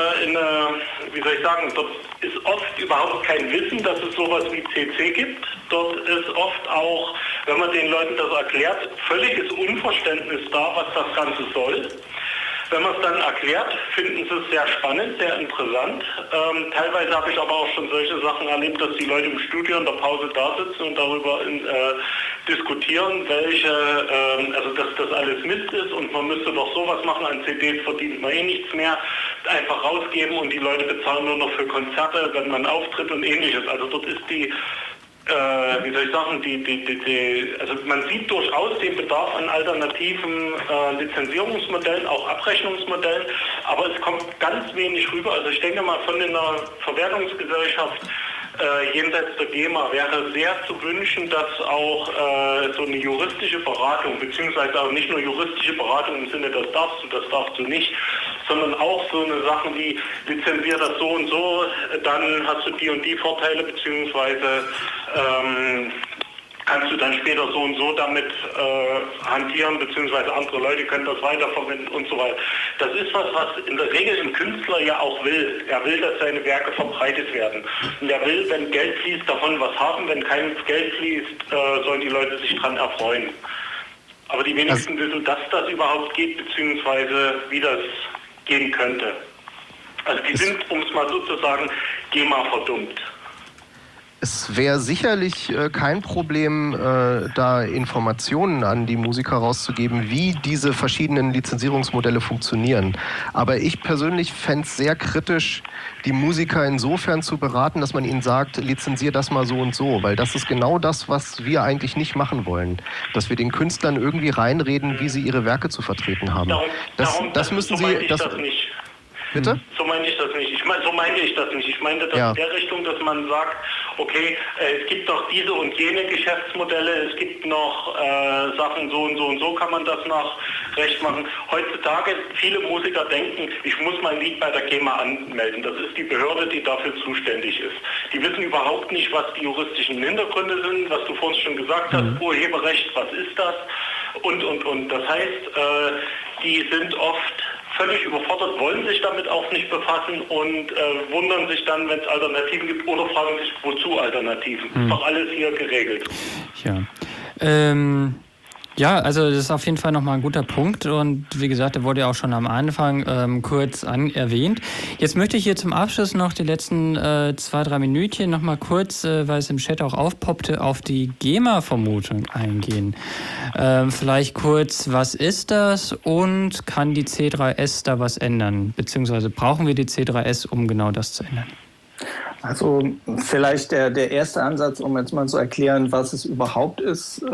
dort ist oft überhaupt kein Wissen, dass es sowas wie CC gibt. Dort ist oft auch, wenn man den Leuten das erklärt, völliges Unverständnis da, was das Ganze soll. Wenn man es dann erklärt, finden sie es sehr spannend, sehr interessant. Teilweise habe ich aber auch schon solche Sachen erlebt, dass die Leute im Studio in der Pause da sitzen und darüber diskutieren, also dass das alles Mist ist und man müsste doch sowas machen, an CDs verdient man nichts mehr, einfach rausgeben und die Leute bezahlen nur noch für Konzerte, wenn man auftritt und ähnliches. Also dort ist also man sieht durchaus den Bedarf an alternativen Lizenzierungsmodellen, auch Abrechnungsmodellen, aber es kommt ganz wenig rüber. Also ich denke mal, von einer Verwertungsgesellschaft jenseits der GEMA wäre sehr zu wünschen, dass auch so eine juristische Beratung, beziehungsweise auch nicht nur juristische Beratung im Sinne, das darfst du nicht, sondern auch so eine Sachen wie lizenzier das so und so, dann hast du die und die Vorteile, beziehungsweise kannst du dann später so und so damit hantieren, beziehungsweise andere Leute können das weiterverwenden und so weiter. Das ist was in der Regel ein Künstler ja auch will. Er will, dass seine Werke verbreitet werden. Und er will, wenn Geld fließt, davon was haben. Wenn kein Geld fließt, sollen die Leute sich dran erfreuen. Aber die wenigsten wissen, dass das überhaupt geht, beziehungsweise wie das gehen könnte. Also die sind, um es mal so zu sagen, GEMA verdummt. Es wäre sicherlich kein Problem, da Informationen an die Musiker rauszugeben, wie diese verschiedenen Lizenzierungsmodelle funktionieren. Aber ich persönlich fände es sehr kritisch, die Musiker insofern zu beraten, dass man ihnen sagt, lizenzier das mal so und so. Weil das ist genau das, was wir eigentlich nicht machen wollen. Dass wir den Künstlern irgendwie reinreden, wie sie ihre Werke zu vertreten haben. Das müssen sie... Bitte? So meine ich das nicht. So meinte ich das nicht. Ich meinte das in der Richtung, dass man sagt, okay, es gibt doch diese und jene Geschäftsmodelle, es gibt noch Sachen so und so und so kann man das noch recht machen. Heutzutage, viele Musiker denken, ich muss mein Lied bei der GEMA anmelden. Das ist die Behörde, die dafür zuständig ist. Die wissen überhaupt nicht, was die juristischen Hintergründe sind, was du vorhin schon gesagt hast, Urheberrecht, was ist das? Und. Das heißt, die sind oft völlig überfordert, wollen sich damit auch nicht befassen und wundern sich dann, wenn es Alternativen gibt oder fragen sich, wozu Alternativen? Ist doch alles hier geregelt. Ja. Ja, also das ist auf jeden Fall nochmal ein guter Punkt und wie gesagt, der wurde ja auch schon am Anfang kurz erwähnt. Jetzt möchte ich hier zum Abschluss noch die letzten 2-3 Minütchen nochmal kurz, weil es im Chat auch aufpoppte, auf die GEMA-Vermutung eingehen. Vielleicht kurz, was ist das und kann die C3S da was ändern? Beziehungsweise brauchen wir die C3S, um genau das zu ändern? Also vielleicht der erste Ansatz, um jetzt mal zu erklären, was es überhaupt ist.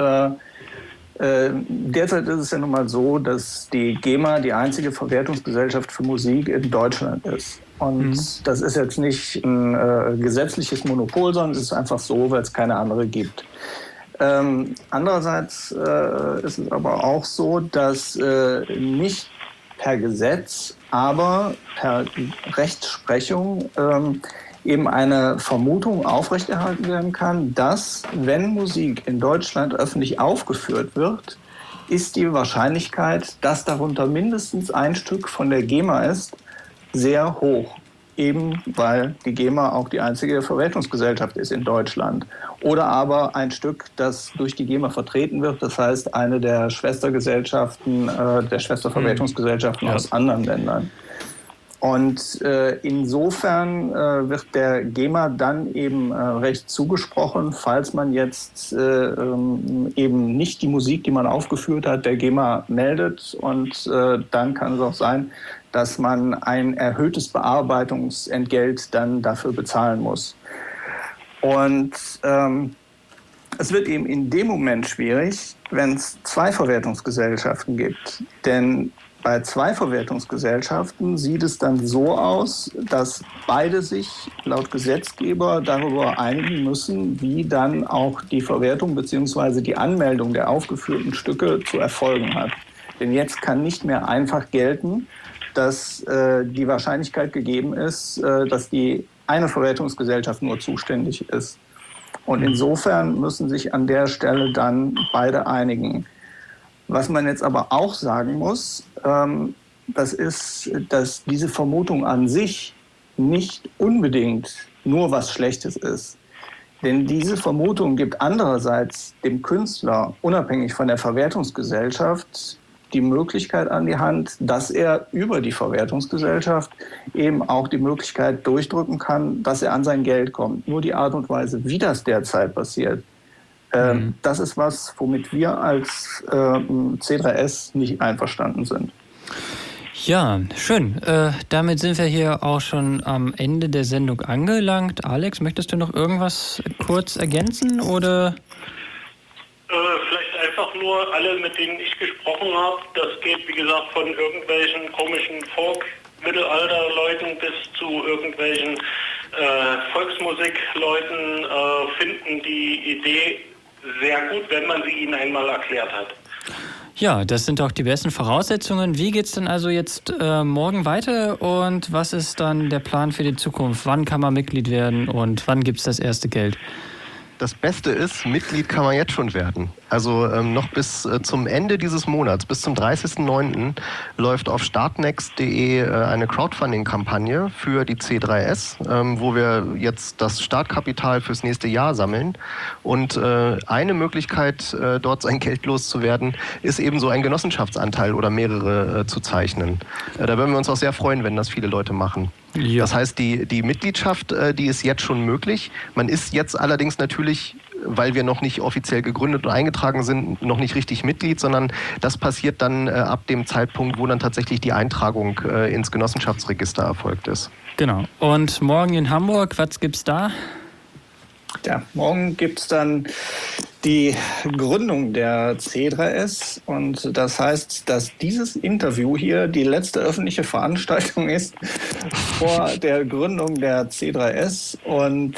Derzeit ist es ja nun mal so, dass die GEMA die einzige Verwertungsgesellschaft für Musik in Deutschland ist. Und das ist jetzt nicht ein gesetzliches Monopol, sondern es ist einfach so, weil es keine andere gibt. Andererseits ist es aber auch so, dass nicht per Gesetz, aber per Rechtsprechung eben eine Vermutung aufrechterhalten werden kann, dass, wenn Musik in Deutschland öffentlich aufgeführt wird, ist die Wahrscheinlichkeit, dass darunter mindestens ein Stück von der GEMA ist, sehr hoch. Eben weil die GEMA auch die einzige Verwertungsgesellschaft ist in Deutschland. Oder aber ein Stück, das durch die GEMA vertreten wird, das heißt eine der Schwestergesellschaften, der Schwesterverwertungsgesellschaften aus anderen Ländern. Und insofern wird der GEMA dann eben Recht zugesprochen, falls man jetzt eben nicht die Musik, die man aufgeführt hat, der GEMA meldet. Und dann kann es auch sein, dass man ein erhöhtes Bearbeitungsentgelt dann dafür bezahlen muss. Und es wird eben in dem Moment schwierig, wenn es 2 Verwertungsgesellschaften gibt. Denn bei 2 Verwertungsgesellschaften sieht es dann so aus, dass beide sich laut Gesetzgeber darüber einigen müssen, wie dann auch die Verwertung bzw. die Anmeldung der aufgeführten Stücke zu erfolgen hat. Denn jetzt kann nicht mehr einfach gelten, dass die Wahrscheinlichkeit gegeben ist, dass die eine Verwertungsgesellschaft nur zuständig ist. Und insofern müssen sich an der Stelle dann beide einigen. Was man jetzt aber auch sagen muss, das ist, dass diese Vermutung an sich nicht unbedingt nur was Schlechtes ist. Denn diese Vermutung gibt andererseits dem Künstler, unabhängig von der Verwertungsgesellschaft, die Möglichkeit an die Hand, dass er über die Verwertungsgesellschaft eben auch die Möglichkeit durchdrücken kann, dass er an sein Geld kommt. Nur die Art und Weise, wie das derzeit passiert, das ist was, womit wir als C3S nicht einverstanden sind. Ja, schön. Damit sind wir hier auch schon am Ende der Sendung angelangt. Alex, möchtest du noch irgendwas kurz ergänzen oder? Vielleicht einfach nur alle, mit denen ich gesprochen habe. Das geht, wie gesagt, von irgendwelchen komischen Folk-Mittelalter-Leuten bis zu irgendwelchen Volksmusikleuten finden die Idee sehr gut, wenn man sie ihnen einmal erklärt hat. Ja, das sind auch die besten Voraussetzungen. Wie geht's denn also jetzt morgen weiter und was ist dann der Plan für die Zukunft? Wann kann man Mitglied werden und wann gibt's das erste Geld? Das Beste ist, Mitglied kann man jetzt schon werden. Also noch bis zum Ende dieses Monats, bis zum 30.09. läuft auf startnext.de eine Crowdfunding-Kampagne für die C3S, wo wir jetzt das Startkapital fürs nächste Jahr sammeln. Und eine Möglichkeit, dort sein Geld loszuwerden, ist eben so ein Genossenschaftsanteil oder mehrere zu zeichnen. Da würden wir uns auch sehr freuen, wenn das viele Leute machen. Ja. Das heißt, die Mitgliedschaft, die ist jetzt schon möglich. Man ist jetzt allerdings natürlich, weil wir noch nicht offiziell gegründet und eingetragen sind, noch nicht richtig Mitglied, sondern das passiert dann ab dem Zeitpunkt, wo dann tatsächlich die Eintragung ins Genossenschaftsregister erfolgt ist. Genau. Und morgen in Hamburg, was gibt's da? Ja, morgen gibt es dann die Gründung der C3S und das heißt, dass dieses Interview hier die letzte öffentliche Veranstaltung ist vor der Gründung der C3S und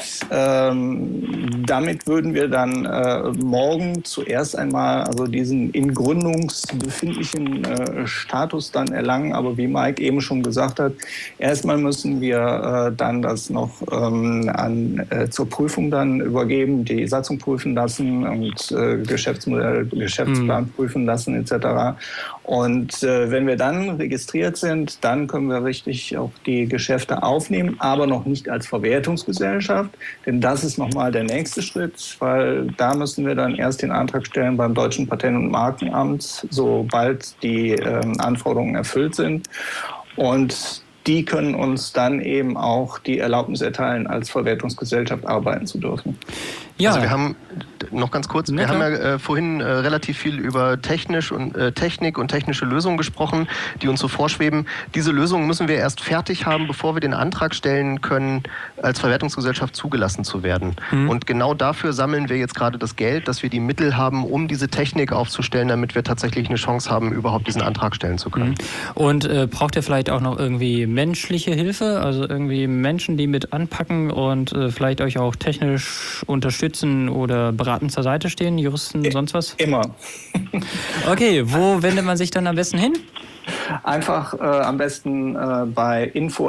damit würden wir dann morgen zuerst einmal also diesen in Gründungsbefindlichen Status dann erlangen, aber wie Mike eben schon gesagt hat, erstmal müssen wir dann das noch zur Prüfung dann übergeben, die Satzung prüfen lassen und Geschäftsmodell, Geschäftsplan prüfen lassen etc. Und wenn wir dann registriert sind, dann können wir richtig auch die Geschäfte aufnehmen, aber noch nicht als Verwertungsgesellschaft, denn das ist nochmal der nächste Schritt, weil da müssen wir dann erst den Antrag stellen beim Deutschen Patent- und Markenamt, sobald die Anforderungen erfüllt sind. Und die können uns dann eben auch die Erlaubnis erteilen, als Verwertungsgesellschaft arbeiten zu dürfen. Ja. Also wir haben, noch ganz kurz, wir haben ja vorhin relativ viel über Technik und technische Lösungen gesprochen, die uns so vorschweben. Diese Lösungen müssen wir erst fertig haben, bevor wir den Antrag stellen können, als Verwertungsgesellschaft zugelassen zu werden. Und genau dafür sammeln wir jetzt gerade das Geld, dass wir die Mittel haben, um diese Technik aufzustellen, damit wir tatsächlich eine Chance haben, überhaupt diesen Antrag stellen zu können. Und braucht ihr vielleicht auch noch irgendwie menschliche Hilfe, also irgendwie Menschen, die mit anpacken und vielleicht euch auch technisch unterstützen unterstützen oder beratend zur Seite stehen? Juristen, sonst was? Immer. Okay, wo wendet man sich dann am besten hin? Einfach am besten bei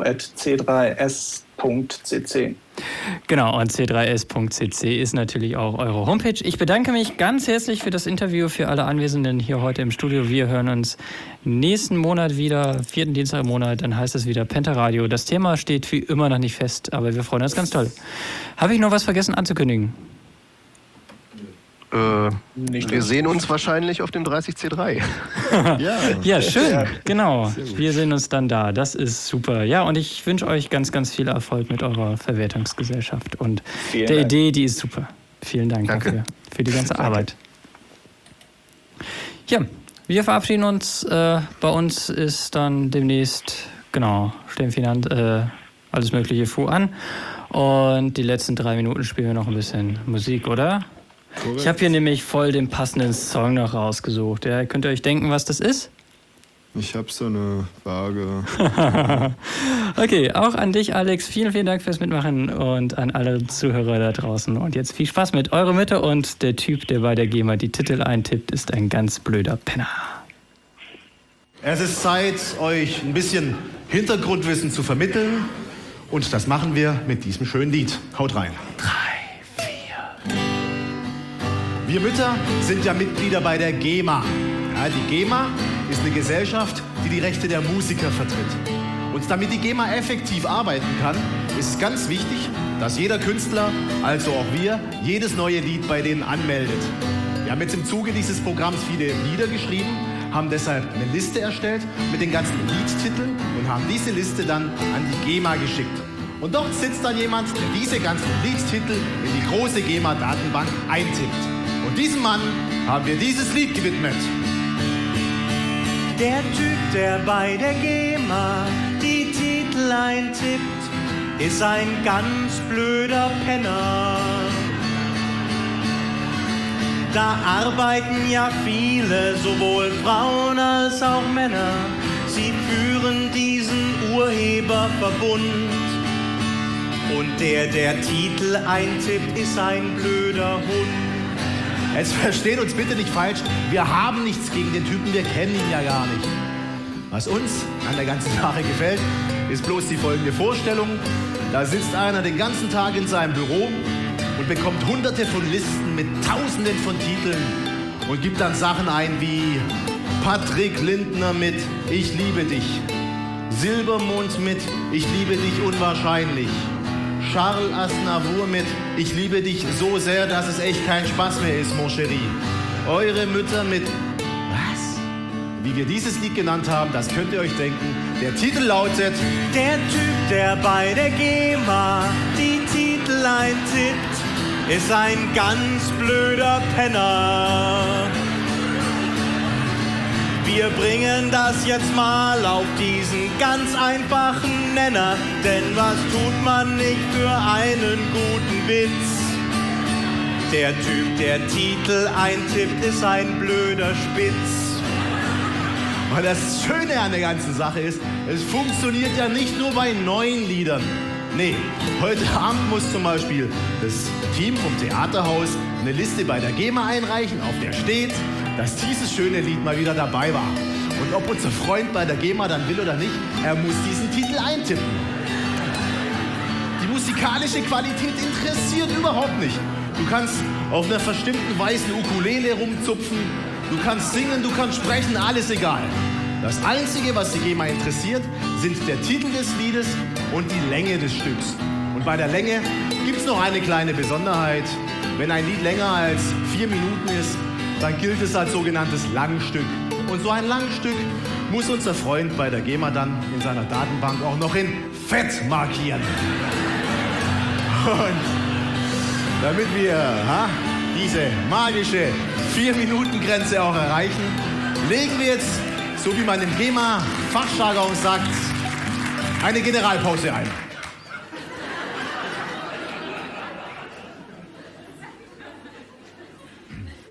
info@c3s.cc. Genau, und c3s.cc ist natürlich auch eure Homepage. Ich bedanke mich ganz herzlich für das Interview, für alle Anwesenden hier heute im Studio. Wir hören uns nächsten Monat wieder, 4. Dienstag im Monat, dann heißt es wieder Pentaradio. Das Thema steht wie immer noch nicht fest, aber wir freuen uns ganz toll. Habe ich noch was vergessen anzukündigen? Wir sehen uns wahrscheinlich auf dem 30C3. Ja, schön. Genau. Wir sehen uns dann da. Das ist super. Ja, und ich wünsche euch ganz, ganz viel Erfolg mit eurer Verwertungsgesellschaft. Und der Idee, die ist super. Vielen Dank dafür, für die ganze Arbeit. Ja, wir verabschieden uns. Bei uns ist dann demnächst, Stemfinanz, alles mögliche Fu an. Und die letzten 3 Minuten spielen wir noch ein bisschen Musik, oder? Correct. Ich habe hier nämlich voll den passenden Song noch rausgesucht. Ja, könnt ihr euch denken, was das ist? Ich habe so eine vage. Okay, auch an dich, Alex. Vielen, vielen Dank fürs Mitmachen und an alle Zuhörer da draußen. Und jetzt viel Spaß mit Eure Mitte und der Typ, der bei der GEMA die Titel eintippt, ist ein ganz blöder Penner. Es ist Zeit, euch ein bisschen Hintergrundwissen zu vermitteln. Und das machen wir mit diesem schönen Lied. Haut rein. 3, 4. Wir Mütter sind ja Mitglieder bei der GEMA. Ja, die GEMA ist eine Gesellschaft, die die Rechte der Musiker vertritt. Und damit die GEMA effektiv arbeiten kann, ist es ganz wichtig, dass jeder Künstler, also auch wir, jedes neue Lied bei denen anmeldet. Wir haben jetzt im Zuge dieses Programms viele Lieder geschrieben, haben deshalb eine Liste erstellt mit den ganzen Liedtiteln und haben diese Liste dann an die GEMA geschickt. Und dort sitzt dann jemand, der diese ganzen Liedtitel in die große GEMA-Datenbank eintippt. Und diesem Mann haben wir dieses Lied gewidmet. Der Typ, der bei der GEMA die Titel eintippt, ist ein ganz blöder Penner. Da arbeiten ja viele, sowohl Frauen als auch Männer. Sie führen diesen Urheberverbund. Und der Titel eintippt, ist ein blöder Hund. Jetzt versteht uns bitte nicht falsch, wir haben nichts gegen den Typen, wir kennen ihn ja gar nicht. Was uns an der ganzen Sache gefällt, ist bloß die folgende Vorstellung. Da sitzt einer den ganzen Tag in seinem Büro und bekommt hunderte von Listen mit tausenden von Titeln und gibt dann Sachen ein wie Patrick Lindner mit Ich liebe dich, Silbermond mit Ich liebe dich unwahrscheinlich, Charles Aznavour mit Ich liebe dich so sehr, dass es echt kein Spaß mehr ist, mon chéri. Eure Mütter mit was? Wie wir dieses Lied genannt haben, das könnt ihr euch denken. Der Titel lautet Der Typ, der bei der GEMA die Titel eintippt, ist ein ganz blöder Penner. Wir bringen das jetzt mal auf diesen ganz einfachen Nenner, denn was tut man nicht für einen guten Witz? Der Typ, der Titel eintippt, ist ein blöder Spitz. Und das Schöne an der ganzen Sache ist, es funktioniert ja nicht nur bei neuen Liedern. Nee, heute Abend muss zum Beispiel das Team vom Theaterhaus eine Liste bei der GEMA einreichen, auf der steht, dass dieses schöne Lied mal wieder dabei war. Und ob unser Freund bei der GEMA dann will oder nicht, er muss diesen Titel eintippen. Die musikalische Qualität interessiert überhaupt nicht. Du kannst auf einer verstimmten weißen Ukulele rumzupfen, du kannst singen, du kannst sprechen, alles egal. Das Einzige, was die GEMA interessiert, sind der Titel des Liedes und die Länge des Stücks. Und bei der Länge gibt es noch eine kleine Besonderheit. Wenn ein Lied länger als 4 Minuten ist, dann gilt es als sogenanntes Langstück. Und so ein Langstück muss unser Freund bei der GEMA dann in seiner Datenbank auch noch in Fett markieren. Und damit wir diese magische 4-Minuten-Grenze auch erreichen, legen wir jetzt, so wie man im GEMA-Fachjargon sagt, eine Generalpause ein.